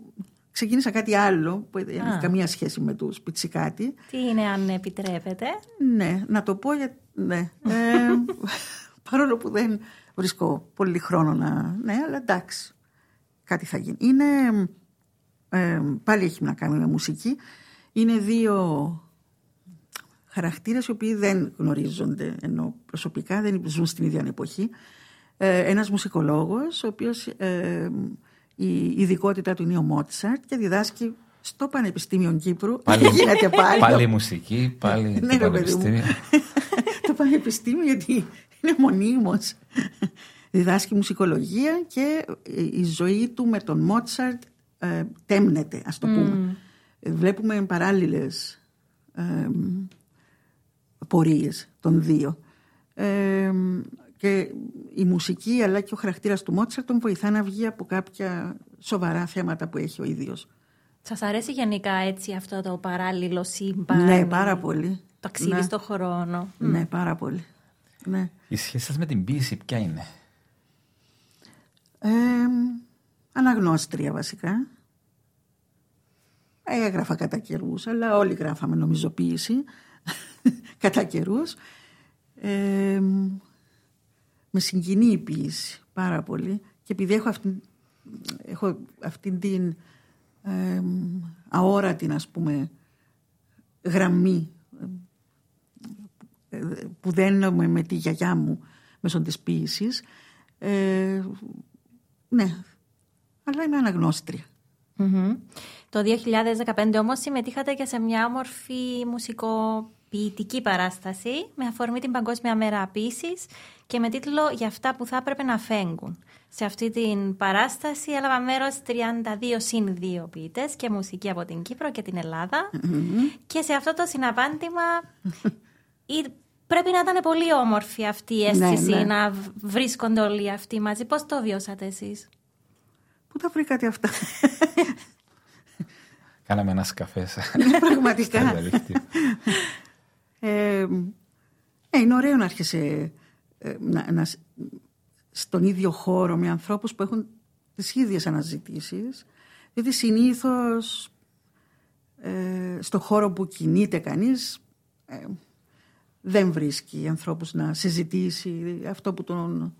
E: ξεκίνησα κάτι άλλο που δεν έχει καμία σχέση με τους πιτσικάτι.
B: Τι είναι, αν επιτρέπετε?
E: Ναι, να το πω για... Ναι. ε, παρόλο που δεν βρίσκω πολύ χρόνο να... Ναι, αλλά εντάξει, κάτι θα γίνει. Είναι... Ε, πάλι έχει να κάνει με μουσική. Είναι δύο χαρακτήρες οι οποίοι δεν γνωρίζονται, ενώ προσωπικά δεν ζουν στην ίδια εποχή. Ε, ένας μουσικολόγος, ο οποίος ε, η ειδικότητα του είναι ο Μότσαρτ και διδάσκει στο Πανεπιστήμιο Κύπρου.
C: Πάλι,
E: γίνεται πάλι,
C: πάλι μουσική, πάλι
E: ναι,
C: το Πανεπιστήμιο.
E: Το Πανεπιστήμιο, γιατί είναι μονίμως. Διδάσκει μουσικολογία και η ζωή του με τον Μότσαρτ ε, τέμνεται, ας το πούμε. Mm. Βλέπουμε παράλληλες ε, πορείες των δύο. Ε, και η μουσική αλλά και ο χαρακτήρας του Μότσαρτ τον βοηθά να βγει από κάποια σοβαρά θέματα που έχει ο ίδιος.
B: Σας αρέσει γενικά έτσι αυτό το παράλληλο σύμπαν?
E: Ναι, πάρα πολύ.
B: Ταξίδι
E: ναι.
B: στο χρόνο.
E: Ναι, πάρα πολύ. Ναι.
C: Η σχέση σας με την ποίηση ποια είναι?
E: Ε, αναγνώστρια βασικά. Έγραφα κατά καιρούς, αλλά όλοι γράφαμε νομίζω ποίηση κατά καιρούς. Ε, με συγκινεί η ποίηση πάρα πολύ και επειδή έχω αυτήν, έχω αυτήν την ε, αόρατη, ας πούμε, γραμμή που δένομαι με τη γιαγιά μου μέσω της ποίησης, ε, ναι, αλλά είμαι αναγνώστρια.
B: Mm-hmm. Το δύο χιλιάδες δεκαπέντε όμως συμμετείχατε και σε μια όμορφη μουσικοποιητική παράσταση με αφορμή την Παγκόσμια Μέρα Ποίησης και με τίτλο «Για αυτά που θα έπρεπε να φέγγουν». Σε αυτή την παράσταση έλαβα μέρος τριάντα δύο συν δύο ποιητές και μουσική από την Κύπρο και την Ελλάδα. Mm-hmm. Και σε αυτό το συναπάντημα πρέπει να ήταν πολύ όμορφη αυτή η αίσθηση, ναι, ναι. να βρίσκονται όλοι αυτοί μαζί. Πώς το βιώσατε εσείς?
E: Πού τα βρήκατε αυτά?
C: Κάναμε ένας καφές.
E: Ναι, πραγματικά. ε, ε, είναι ωραίο να έρχεσαι ε, να, να, στον ίδιο χώρο με ανθρώπους που έχουν τις ίδιες αναζητήσεις. Γιατί συνήθως ε, στο χώρο που κινείται κανείς ε, δεν βρίσκει ανθρώπους να συζητήσει αυτό που τον...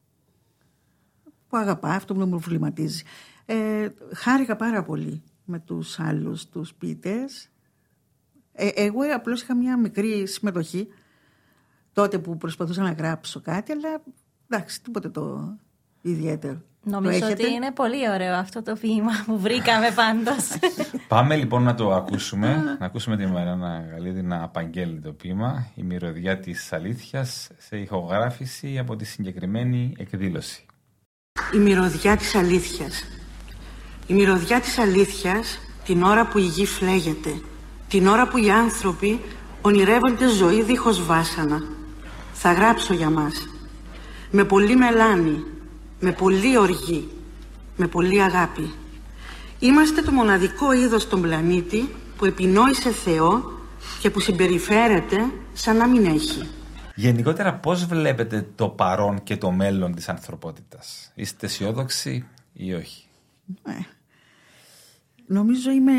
E: που αγαπά, αυτό που τον προβληματίζει. Ε, χάρηκα πάρα πολύ με τους άλλους τους ποιητές. Ε, εγώ απλώς είχα μια μικρή συμμετοχή τότε που προσπαθούσα να γράψω κάτι, αλλά εντάξει, τίποτε το ιδιαίτερο.
B: Νομίζω
E: το
B: ότι είναι πολύ ωραίο αυτό το ποίημα που βρήκαμε πάντως.
C: Πάμε λοιπόν να το ακούσουμε. Να ακούσουμε τη Μαριάννα Γαλλίδη να απαγγέλει το ποίημα «Η μυρωδιά της αλήθειας» σε ηχογράφηση από τη συγκεκριμένη εκδήλωση.
G: Η μυρωδιά της αλήθειας. Η μυρωδιά της αλήθειας την ώρα που η γη φλέγεται, την ώρα που οι άνθρωποι ονειρεύονται ζωή δίχως βάσανα. Θα γράψω για μας. Με πολύ μελάνη, με πολύ οργή, με πολύ αγάπη. Είμαστε το μοναδικό είδος στον πλανήτη που επινόησε Θεό και που συμπεριφέρεται σαν να μην έχει.
C: Γενικότερα πώς βλέπετε το παρόν και το μέλλον της ανθρωπότητας? Είστε αισιόδοξοι ή όχι?
E: Ε, νομίζω είμαι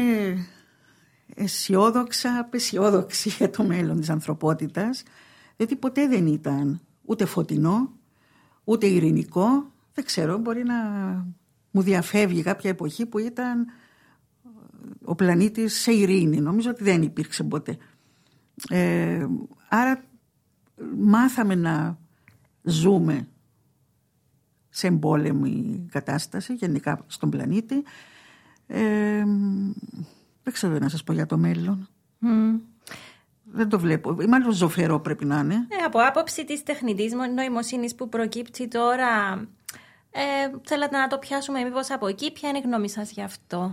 E: αισιόδοξα, απεσιόδοξη για το μέλλον της ανθρωπότητας, γιατί ποτέ δεν ήταν ούτε φωτεινό, ούτε ειρηνικό. Δεν ξέρω, μπορεί να μου διαφεύγει κάποια εποχή που ήταν ο πλανήτης σε ειρήνη. Νομίζω ότι δεν υπήρξε ποτέ. Ε, άρα μάθαμε να ζούμε σε εμπόλεμη κατάσταση γενικά στον πλανήτη. Ε, δεν ξέρω να σας πω για το μέλλον. Mm. Δεν το βλέπω. Μάλλον ζωφερό πρέπει να είναι.
B: Ε, από άποψη της τεχνητής νοημοσύνης που προκύπτει τώρα, ε, θέλατε να το πιάσουμε μήπως από εκεί? Ποια είναι η γνώμη σας γι' αυτό?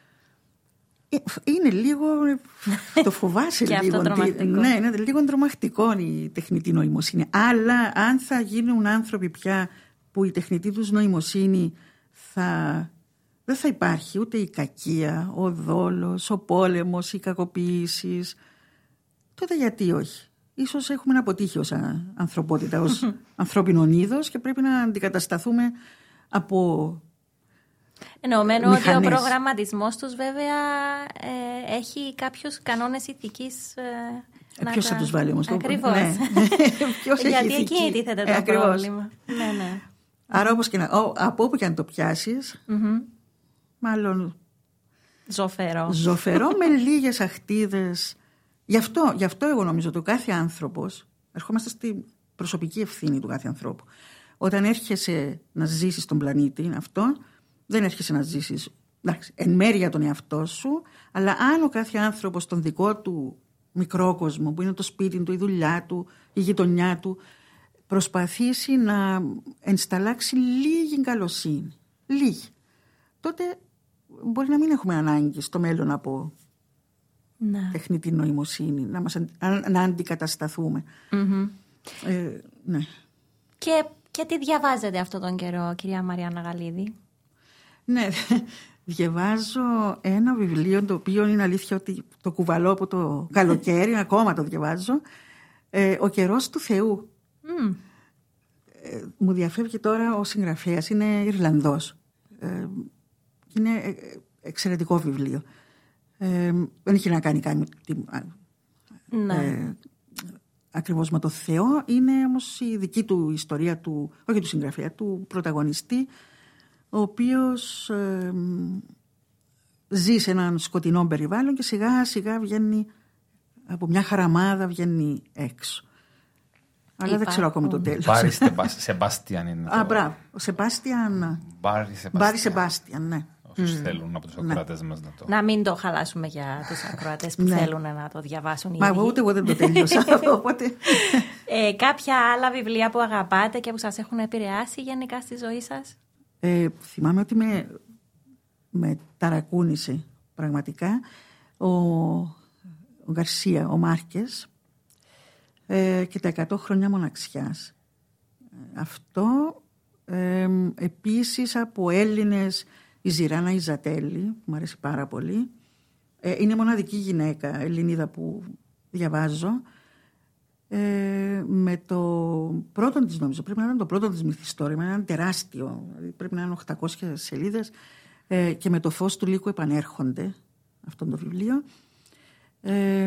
E: Είναι λίγο, το φοβάσαι
B: και
E: λίγο.
B: Αυτό τρομακτικό.
E: Ναι, είναι λίγο τρομακτικό η τεχνητή νοημοσύνη. Αλλά αν θα γίνουν άνθρωποι πια που η τεχνητή τους νοημοσύνη θα... δεν θα υπάρχει ούτε η κακία, ο δόλος, ο πόλεμος, οι κακοποίησεις, τότε γιατί όχι? Ίσως έχουμε αποτύχει ως ανθρωπότητα, ως ανθρώπινο είδος και πρέπει να αντικατασταθούμε από...
B: Εννοωμένου ότι ο προγραμματισμός τους βέβαια ε, έχει κάποιους κανόνες ηθικής. Ε,
E: Ποιος θα τους βάλει όμως το
B: Ακριβώς.
E: Ναι.
B: Γιατί εκεί τίθεται το ε, πρόβλημα. Ναι, ναι.
E: Άρα όπως και να, ό, από όπου και αν το πιάσεις,
B: mm-hmm.
E: μάλλον
B: ζωφερό.
E: Ζωφερό με λίγες αχτίδες. Γι' αυτό, γι' αυτό εγώ νομίζω ότι ο κάθε άνθρωπος, ερχόμαστε στη προσωπική ευθύνη του κάθε ανθρώπου. Όταν έρχεσαι να ζήσεις τον πλανήτη αυτό, δεν έρχεσαι να ζήσεις εντάξει, εν μέρει για τον εαυτό σου, αλλά αν ο κάθε άνθρωπος τον δικό του μικρό κόσμο, που είναι το σπίτι του, η δουλειά του, η γειτονιά του, προσπαθήσει να ενσταλλάξει λίγη καλοσύνη, λίγη, τότε μπορεί να μην έχουμε ανάγκη στο μέλλον από
B: να.
E: τεχνητή νοημοσύνη, να, μας, να αντικατασταθούμε.
B: Mm-hmm.
E: Ε, ναι.
B: Και, και τι διαβάζετε αυτόν τον καιρό, κυρία Μαριάννα Γαλίδη?
E: Ναι, διαβάζω ένα βιβλίο το οποίο είναι αλήθεια ότι το κουβαλώ από το καλοκαίρι, ακόμα το διαβάζω, ε, «Ο καιρός του Θεού».
B: Mm.
E: Ε, μου διαφεύγει τώρα ο συγγραφέας, είναι Ιρλανδός. Ε, είναι εξαιρετικό βιβλίο. Ε, δεν έχει να κάνει κάτι
B: ναι.
E: ε, ακριβώς με το Θεό. Είναι όμως η δική του ιστορία του, όχι του συγγραφέα, του πρωταγωνιστή, ο οποίος ε, ζει σε έναν σκοτεινό περιβάλλον και σιγά σιγά βγαίνει από μια χαραμάδα, βγαίνει έξω. Αλλά Είπα. δεν ξέρω ακόμη το τέλος.
C: Μπάρι Σεμπάστιαν είναι.
E: Α, μπράβο. Ο Σεμπάστιαν.
C: Μπάρι
E: Σεμπάστιαν, ναι.
C: Όσους mm. θέλουν από τους ακροατές
B: ναι.
C: μας να το...
B: Να μην το χαλάσουμε για τους ακροατές που
E: ναι.
B: θέλουν να το διαβάσουν.
E: Μα εγώ ούτε εγώ δεν το τελείωσα. Οπότε...
B: ε, κάποια άλλα βιβλία που αγαπάτε και που σας έχουν επηρεάσει γενικά στη ζωή σας?
E: Ε, θυμάμαι ότι με, με ταρακούνησε πραγματικά ο, ο Γκαρσία, ο Μάρκες ε, και τα εκατό χρόνια μοναξιάς. Αυτό ε, επίσης από Έλληνες, η Ζηράνα Ιζατέλη, που μου αρέσει πάρα πολύ. Ε, είναι μοναδική γυναίκα Ελληνίδα που διαβάζω. Ε, με το πρώτο της, νομίζω, πρέπει να είναι το πρώτο της μυθιστόρημα, είναι τεράστιο, πρέπει να είναι οκτακόσιες σελίδες, ε, και με το φως του λύκου επανέρχονται αυτό το βιβλίο. Ε,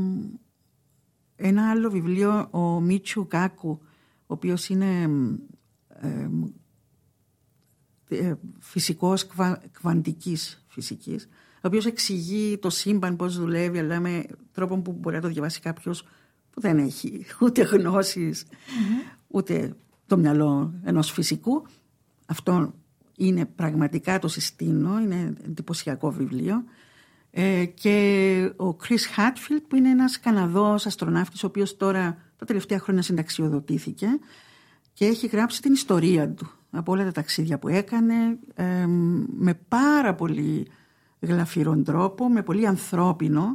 E: ένα άλλο βιβλίο, ο Μίτσου Κάκου, ο οποίος είναι ε, ε, φυσικός κβα, κβαντικής φυσικής, ο οποίος εξηγεί το σύμπαν πώς δουλεύει, αλλά με τρόπο που μπορεί να το διαβάσει κάποιος που δεν έχει ούτε γνώσεις, mm-hmm. ούτε το μυαλό ενός φυσικού. Αυτό είναι πραγματικά, το συστήνω, είναι εντυπωσιακό βιβλίο. Ε, και ο Chris Hadfield, που είναι ένας Καναδός αστροναύτης, ο οποίος τώρα τα τελευταία χρόνια συνταξιοδοτήθηκε και έχει γράψει την ιστορία του από όλα τα ταξίδια που έκανε, ε, με πάρα πολύ γλαφυρόν τρόπο, με πολύ ανθρώπινο.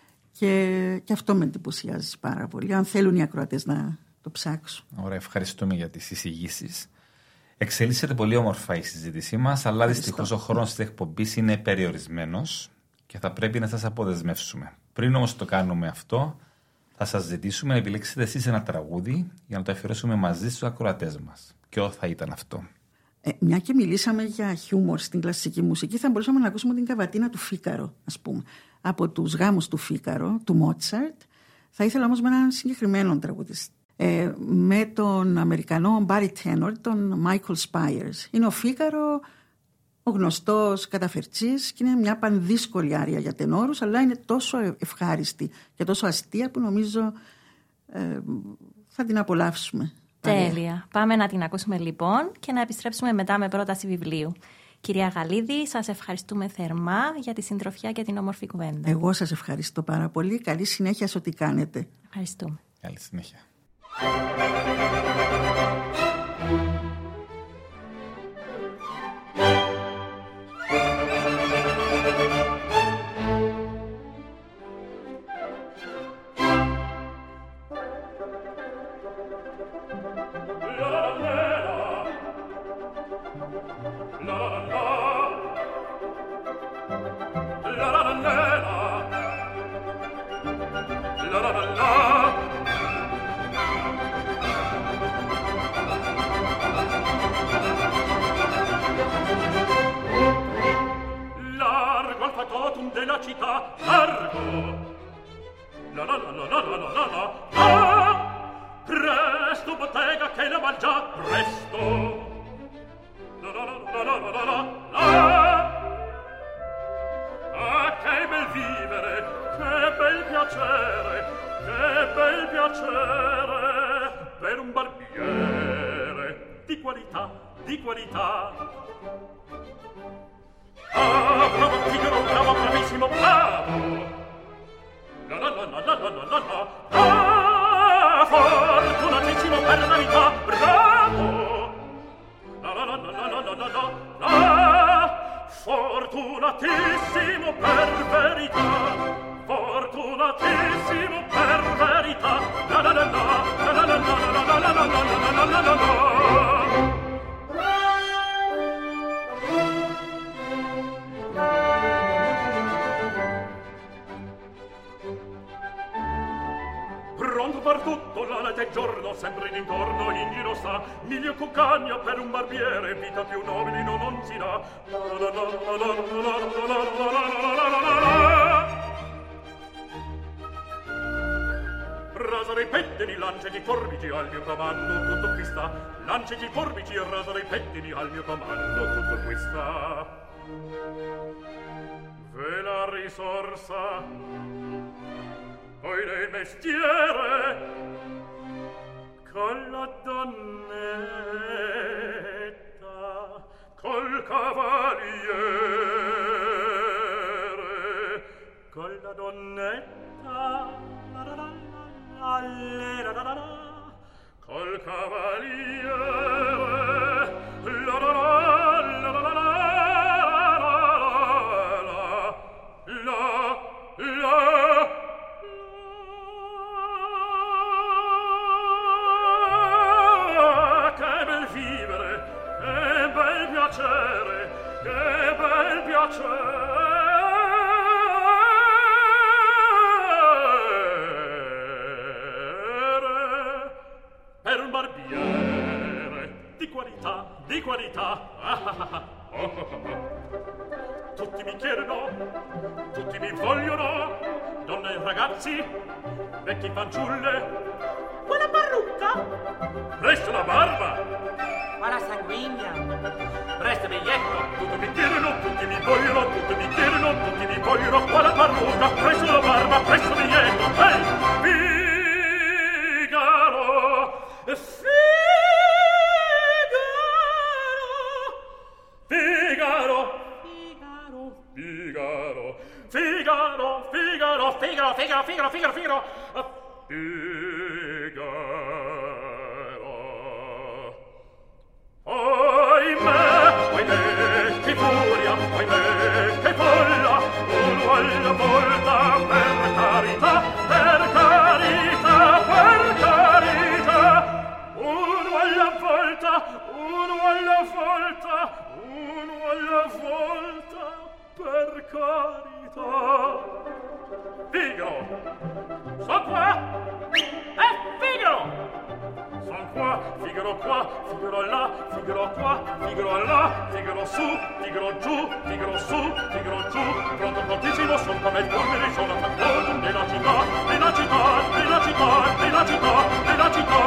E: Και, και αυτό με εντυπωσιάζει πάρα πολύ. Αν θέλουν οι ακροατές να το ψάξουν. Ωραία,
C: ευχαριστούμε για τις εισηγήσεις. Εξελίσσεται πολύ όμορφα η συζήτησή μας, αλλά δυστυχώς ο χρόνος της εκπομπής είναι περιορισμένος και θα πρέπει να σας αποδεσμεύσουμε. Πριν όμως το κάνουμε αυτό, θα σας ζητήσουμε να επιλέξετε εσείς ένα τραγούδι για να το αφιερώσουμε μαζί στους ακροατές μας. Ποιο θα ήταν αυτό?
E: Ε, μια και μιλήσαμε για χιούμορ στην κλασική μουσική, θα μπορούσαμε να ακούσουμε την καβατίνα του Φίκαρο, ας πούμε. Από τους γάμους του Φίκαρο, του Μότσαρτ. Θα ήθελα όμως με έναν συγκεκριμένο τραγουδιστή. Ε, με τον Αμερικανό Μπάρι Τένορ, τον Μάικλ Σπάιερς. Είναι ο Φίκαρο, ο γνωστός καταφερτσής, και είναι μια πανδύσκολη άρια για τενόρους, αλλά είναι τόσο ευχάριστη και τόσο αστεία που νομίζω ε, θα την απολαύσουμε.
B: Τέλεια. Πάμε να την ακούσουμε λοιπόν και να επιστρέψουμε μετά με πρόταση βιβλίου. Κυρία Γαλίδη, σας ευχαριστούμε θερμά για τη συντροφιά και την όμορφη κουβέντα.
E: Εγώ σας ευχαριστώ πάρα πολύ. Καλή συνέχεια σε ό,τι κάνετε.
B: Ευχαριστούμε.
C: Καλή συνέχεια.
H: La factotum della città, largo. La la la la la la la la la. Ah! Presto, bottega, che la mangia, presto. La la la la la la la la. Ah, che bel vivere, che bel piacere, che bel piacere per un barbiere di qualità, di qualità. Ah, bravo Figaro, bravo, bravissimo, bravo. La la la la la la la la. Ah, fortunatissimo per la verità, bravo. La la la la la la la la la. Fortunatissimo per verità, fortunatissimo per verità. La la la la la la la la la la la la la la la. Pronto per tutto, la notte e giorno, sempre in intorno, in giro sta, miglio cuccagna per un barbiere, vita più nobile non, non si dà. Rasare i pettini, lanciati forbici al mio comando, tutto qui sta. Lanciati i forbici e rasare i pettini al mio comando, tutto qui sta. Ve la risorsa poi del mestiere con la donnetta, col cavaliere, con la donnetta, la la la la la la la, col cavaliere, la la la la la la la la la. Piacere, che bel piacere per un barbiere di qualità, di qualità. Tutti mi chiedono, tutti mi vogliono, donne e ragazzi, vecchi fanciulle. Quella parrucca? Presto la barba!
I: Quella sanguigna!
H: Presto biglietto! Tutti mi chiedono, tutti mi vogliono, tutti mi chiedono, tutti mi vogliono, quella parrucca? Presto la barba, presto biglietto! Ehi! Figaro! Figaro! Figaro! Figaro! Figaro! Figaro! Figaro! Figaro! Figaro! Figaro! Figaro! Figaro! Oimè, oimè, che furia, oimè, che folla, uno alla volta, per carità, per carità, per carità, uno alla volta, uno alla volta, uno alla volta, per carità. Figaro, so qua, eh, Figaro! Son qua, Figaro qua, Figaro là, Figaro qua, Figaro là, Figaro su, Figaro giù, Figaro su, Figaro giù, pronto prontissimo, son come il fulmine, sono a capo della città, della città, della città, della città, della città.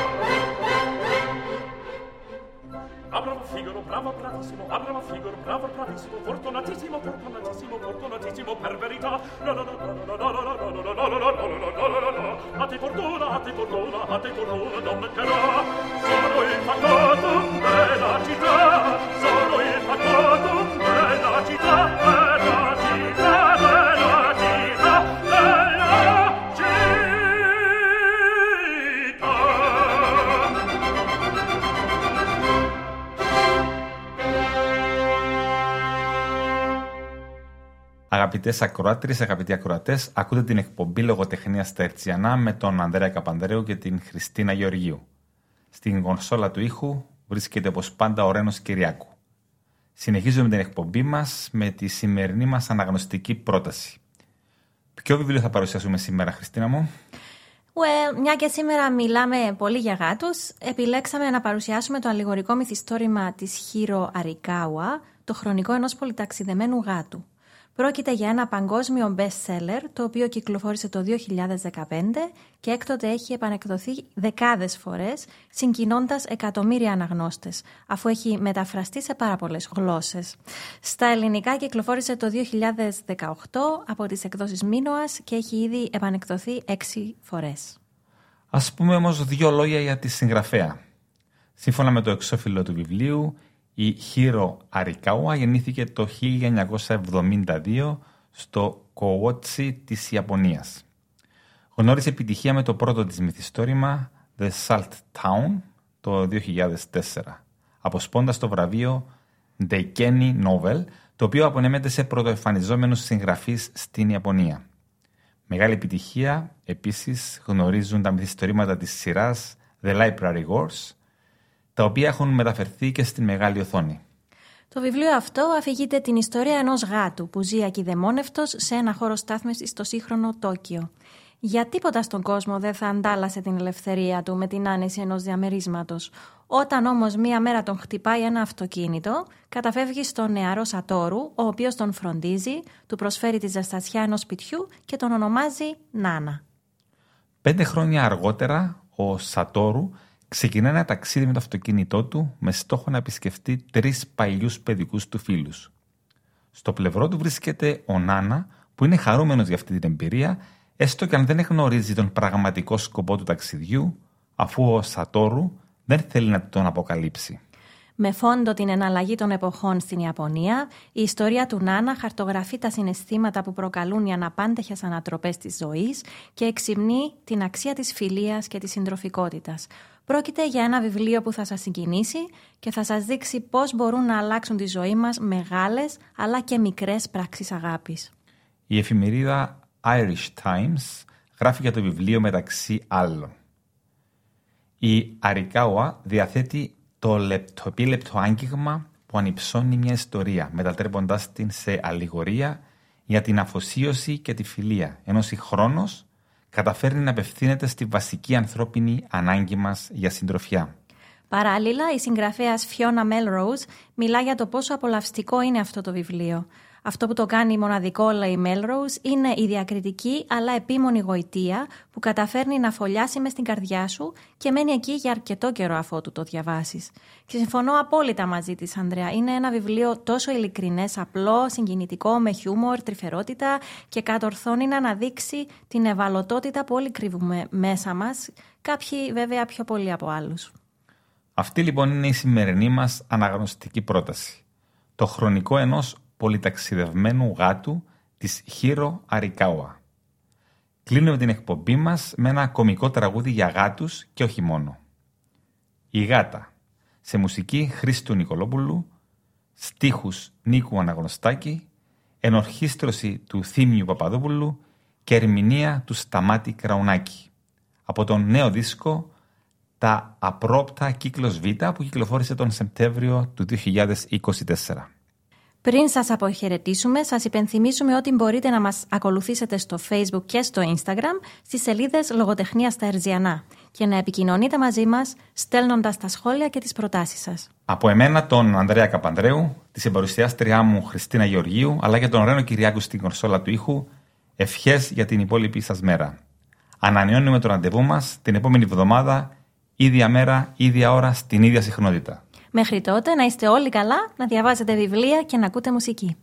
H: Ah, bravo Figaro, bravo, bravissimo, ah, bravo Figaro, bravo, bravissimo, fortunatissimo, fortunatissimo, fortunatissimo, per verità. La la la la la la la la la la la la la la. A te fortuna, a te fortuna, a te fortuna, non mancherà. Sono il factotum della città, sono il factotum della città, della città, della città, della città.
C: Αγαπητές ακροάτριες, αγαπητοί ακροατές, ακούτε την εκπομπή Λογοτεχνία στα Ερτσιανά με τον Ανδρέα Καπανδρέου και την Χριστίνα Γεωργίου. Στην κονσόλα του ήχου βρίσκεται όπως πάντα ο Ρένος Κυριάκου. Συνεχίζουμε την εκπομπή μας με τη σημερινή μας αναγνωστική πρόταση. Ποιο βιβλίο θα παρουσιάσουμε σήμερα, Χριστίνα μου?
B: Well, μια και σήμερα μιλάμε πολύ για γάτους, επιλέξαμε να παρουσιάσουμε το αλληγορικό μυθιστόρημα της Χίρο Αρικάουα, το χρονικό ενός πολυταξιδεμένου γάτου, Πρόκειται για ένα παγκόσμιο best-seller, το οποίο κυκλοφόρησε το δύο χιλιάδες δεκαπέντε και έκτοτε έχει επανεκδοθεί δεκάδες φορές, συγκινώντας εκατομμύρια αναγνώστες, αφού έχει μεταφραστεί σε πάρα πολλές γλώσσες. Στα ελληνικά κυκλοφόρησε το δύο χιλιάδες δεκαοκτώ από τις εκδόσεις Μίνωας και έχει ήδη επανεκδοθεί έξι φορές.
C: Ας πούμε όμως δύο λόγια για τη συγγραφέα. Σύμφωνα με το εξώφυλλο του βιβλίου, η Χίρο Αρικάουα γεννήθηκε το χίλια εννιακόσια εβδομήντα δύο στο Κοότσι της Ιαπωνίας. Γνώρισε επιτυχία με το πρώτο της μυθιστόρημα The Salt Town το δύο χιλιάδες τέσσερα, αποσπώντας το βραβείο Deikenni Novel, το οποίο απονέμεται σε πρωτοεμφανιζόμενους συγγραφείς στην Ιαπωνία. Μεγάλη επιτυχία επίσης γνωρίζουν τα μυθιστορήματα της σειράς The Library Wars, τα οποία έχουν μεταφερθεί και στην μεγάλη οθόνη.
B: Το βιβλίο αυτό αφηγείται την ιστορία ενός γάτου που ζει ακιδαιμόνευτος σε ένα χώρο στάθμευσης στο σύγχρονο Τόκιο. Για τίποτα στον κόσμο δεν θα αντάλλασε την ελευθερία του με την άνεση ενός διαμερίσματος. Όταν όμως μία μέρα τον χτυπάει ένα αυτοκίνητο, καταφεύγει στον νεαρό Σατόρου, ο οποίος τον φροντίζει, του προσφέρει τη ζεστασιά ενός σπιτιού και τον ονομάζει Νάνα.
C: Πέντε χρόνια αργότερα, ο Σατόρου ξεκινά ένα ταξίδι με το αυτοκίνητό του με στόχο να επισκεφτεί τρεις παλιούς παιδικούς του φίλους. Στο πλευρό του βρίσκεται ο Νάνα, που είναι χαρούμενος για αυτή την εμπειρία, έστω και αν δεν γνωρίζει τον πραγματικό σκοπό του ταξιδιού, αφού ο Σατόρου δεν θέλει να τον αποκαλύψει.
B: Με φόντο την εναλλαγή των εποχών στην Ιαπωνία, η ιστορία του Νάνα χαρτογραφεί τα συναισθήματα που προκαλούν οι αναπάντεχες ανατροπές της ζωής και εξυμνεί την αξία της φιλίας και της συντροφικότητας. Πρόκειται για ένα βιβλίο που θα σας συγκινήσει και θα σας δείξει πώς μπορούν να αλλάξουν τη ζωή μας μεγάλες αλλά και μικρές πράξεις αγάπης.
C: Η εφημερίδα Irish Times γράφει για το βιβλίο μεταξύ άλλων. Η Αρικάουα διαθέτει το λεπτοπίλεπτο άγγιγμα που ανυψώνει μια ιστορία, μετατρέποντας την σε αλληγορία για την αφοσίωση και τη φιλία, ενώ συγχρόνως καταφέρνει να απευθύνεται στη βασική ανθρώπινη ανάγκη μας για συντροφιά.
B: Παράλληλα, η συγγραφέας Fiona Melrose μιλά για το πόσο απολαυστικό είναι αυτό το βιβλίο. Αυτό που το κάνει μοναδικό, λέει η Melrose, είναι η διακριτική αλλά επίμονη γοητεία που καταφέρνει να φωλιάσει μες στην καρδιά σου και μένει εκεί για αρκετό καιρό αφότου το διαβάσεις. Και συμφωνώ απόλυτα μαζί της, Ανδρέα. Είναι ένα βιβλίο τόσο ειλικρινές, απλό, συγκινητικό, με χιούμορ, τρυφερότητα και κατορθώνει να αναδείξει την ευαλωτότητα που όλοι κρύβουμε μέσα μας, κάποιοι βέβαια πιο πολύ από άλλους. Αυτή λοιπόν είναι η σημερινή μας αναγνωστική πρόταση. Το χρονικό ενός πολυταξιδευμένου γάτου της Χίρο Αρικάουα. Κλείνουμε την εκπομπή μας με ένα κωμικό τραγούδι για γάτους και όχι μόνο. Η Γάτα, σε μουσική Χρήστου Νικολόπουλου, στίχους Νίκου Αναγνωστάκη, ενορχήστρωση του Θήμιου Παπαδόπουλου και ερμηνεία του Σταμάτη Κραουνάκη. Από τον νέο δίσκο «Τα Απρόπτα Κύκλος Β» που κυκλοφόρησε τον Σεπτέμβριο του δύο χιλιάδες είκοσι τέσσερα. Πριν σας αποχαιρετήσουμε, σας υπενθυμίσουμε ότι μπορείτε να μας ακολουθήσετε στο Facebook και στο Instagram στις σελίδες Λογοτεχνία στα Ερζιανά και να επικοινωνείτε μαζί μας στέλνοντας τα σχόλια και τις προτάσεις σας.
C: Από εμένα τον Ανδρέα Καπανδρέου, τη συμπαρουσιάστριά μου Χριστίνα Γεωργίου, αλλά και τον Ρένο Κυριάκου στην κονσόλα του ήχου, ευχές για την υπόλοιπη σας μέρα. Ανανεώνουμε το ραντεβού μας την επόμενη εβδομάδα, ίδια μέρα, ίδια ώρα, στην ίδια συχνότητα.
B: Μέχρι τότε να είστε όλοι καλά, να διαβάζετε βιβλία και να ακούτε μουσική.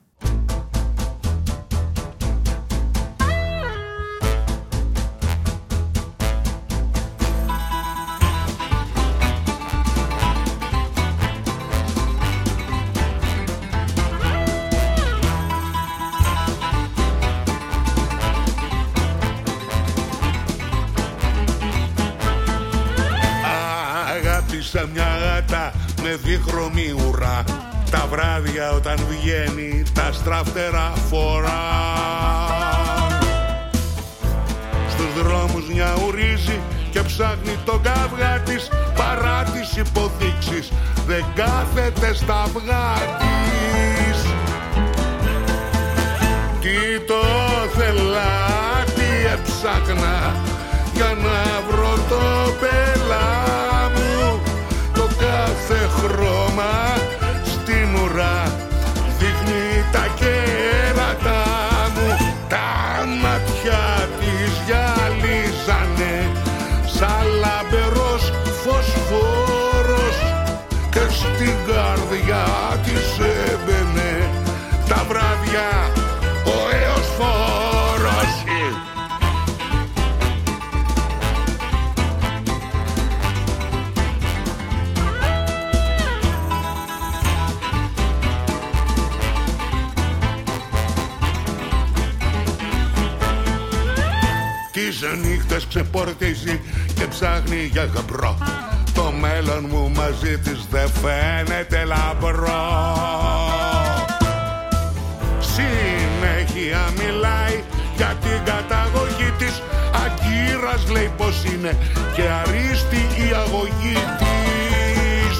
J: Αγάπησα μια γάτα με δίχρωμη ουρά, τα βράδια όταν βγαίνει τα στραφτερά φορά. Στους δρόμους νιαουρίζει και ψάχνει τον καυγά της, παρά τις υποδείξεις δεν κάθεται στα αυγά της. Τι το θέλα, τι έψαχνα για να βρω το πελά μου, το κάθε χρώμα στην ουρά δείχνει τα κέρατα βραδιά ο έωσφόρος. Τις νύχτες ξεπορτίζει και ψάχνει για γαμπρό. Το μέλλον μου μαζί της δεν φαίνεται λαμπρό. Συνέχεια μιλάει για την καταγωγή της. Αγκύρας λέει πως είναι και αρίστη η αγωγή της.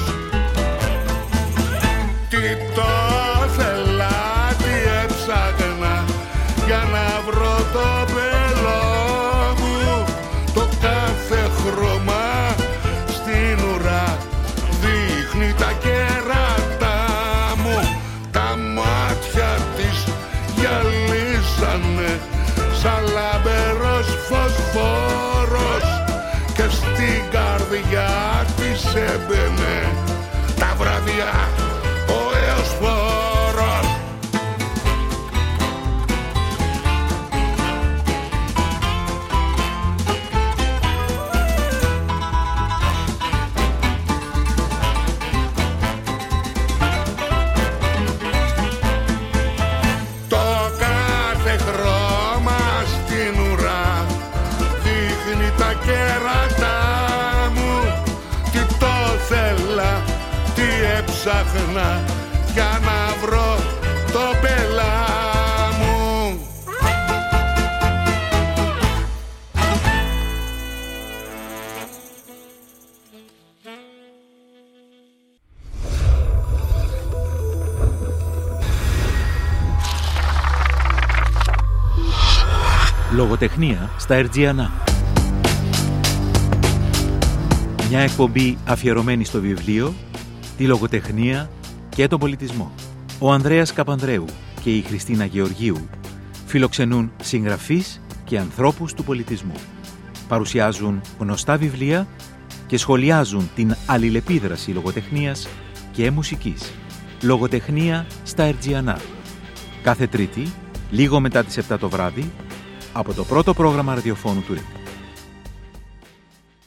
J: Τι το θέλα, τι έψαχνα για να βρω το πελό μου. Το κάθε χρώμα στην ουρά δείχνει τα κέρατα μου. Τα μάτια της γυαλίσανε σαν λαμπερός φωσφόρος και στην καρδιά της έμπαινε τα βραδιά ο έωσφόρος. Ψάχνα για να βρω το πελά μου.
A: Λογοτεχνία στα Ερτζιανά. Μια εκπομπή αφιερωμένη στο βιβλίο, τη λογοτεχνία και τον πολιτισμό. Ο Ανδρέας Καπανδρέου και η Χριστίνα Γεωργίου φιλοξενούν συγγραφείς και ανθρώπους του πολιτισμού. Παρουσιάζουν γνωστά βιβλία και σχολιάζουν την αλληλεπίδραση λογοτεχνίας και μουσικής. Λογοτεχνία στα Ερτζιανά. Κάθε Τρίτη, λίγο μετά τις επτά το βράδυ, από το πρώτο πρόγραμμα ραδιοφώνου του ΡΙΚ.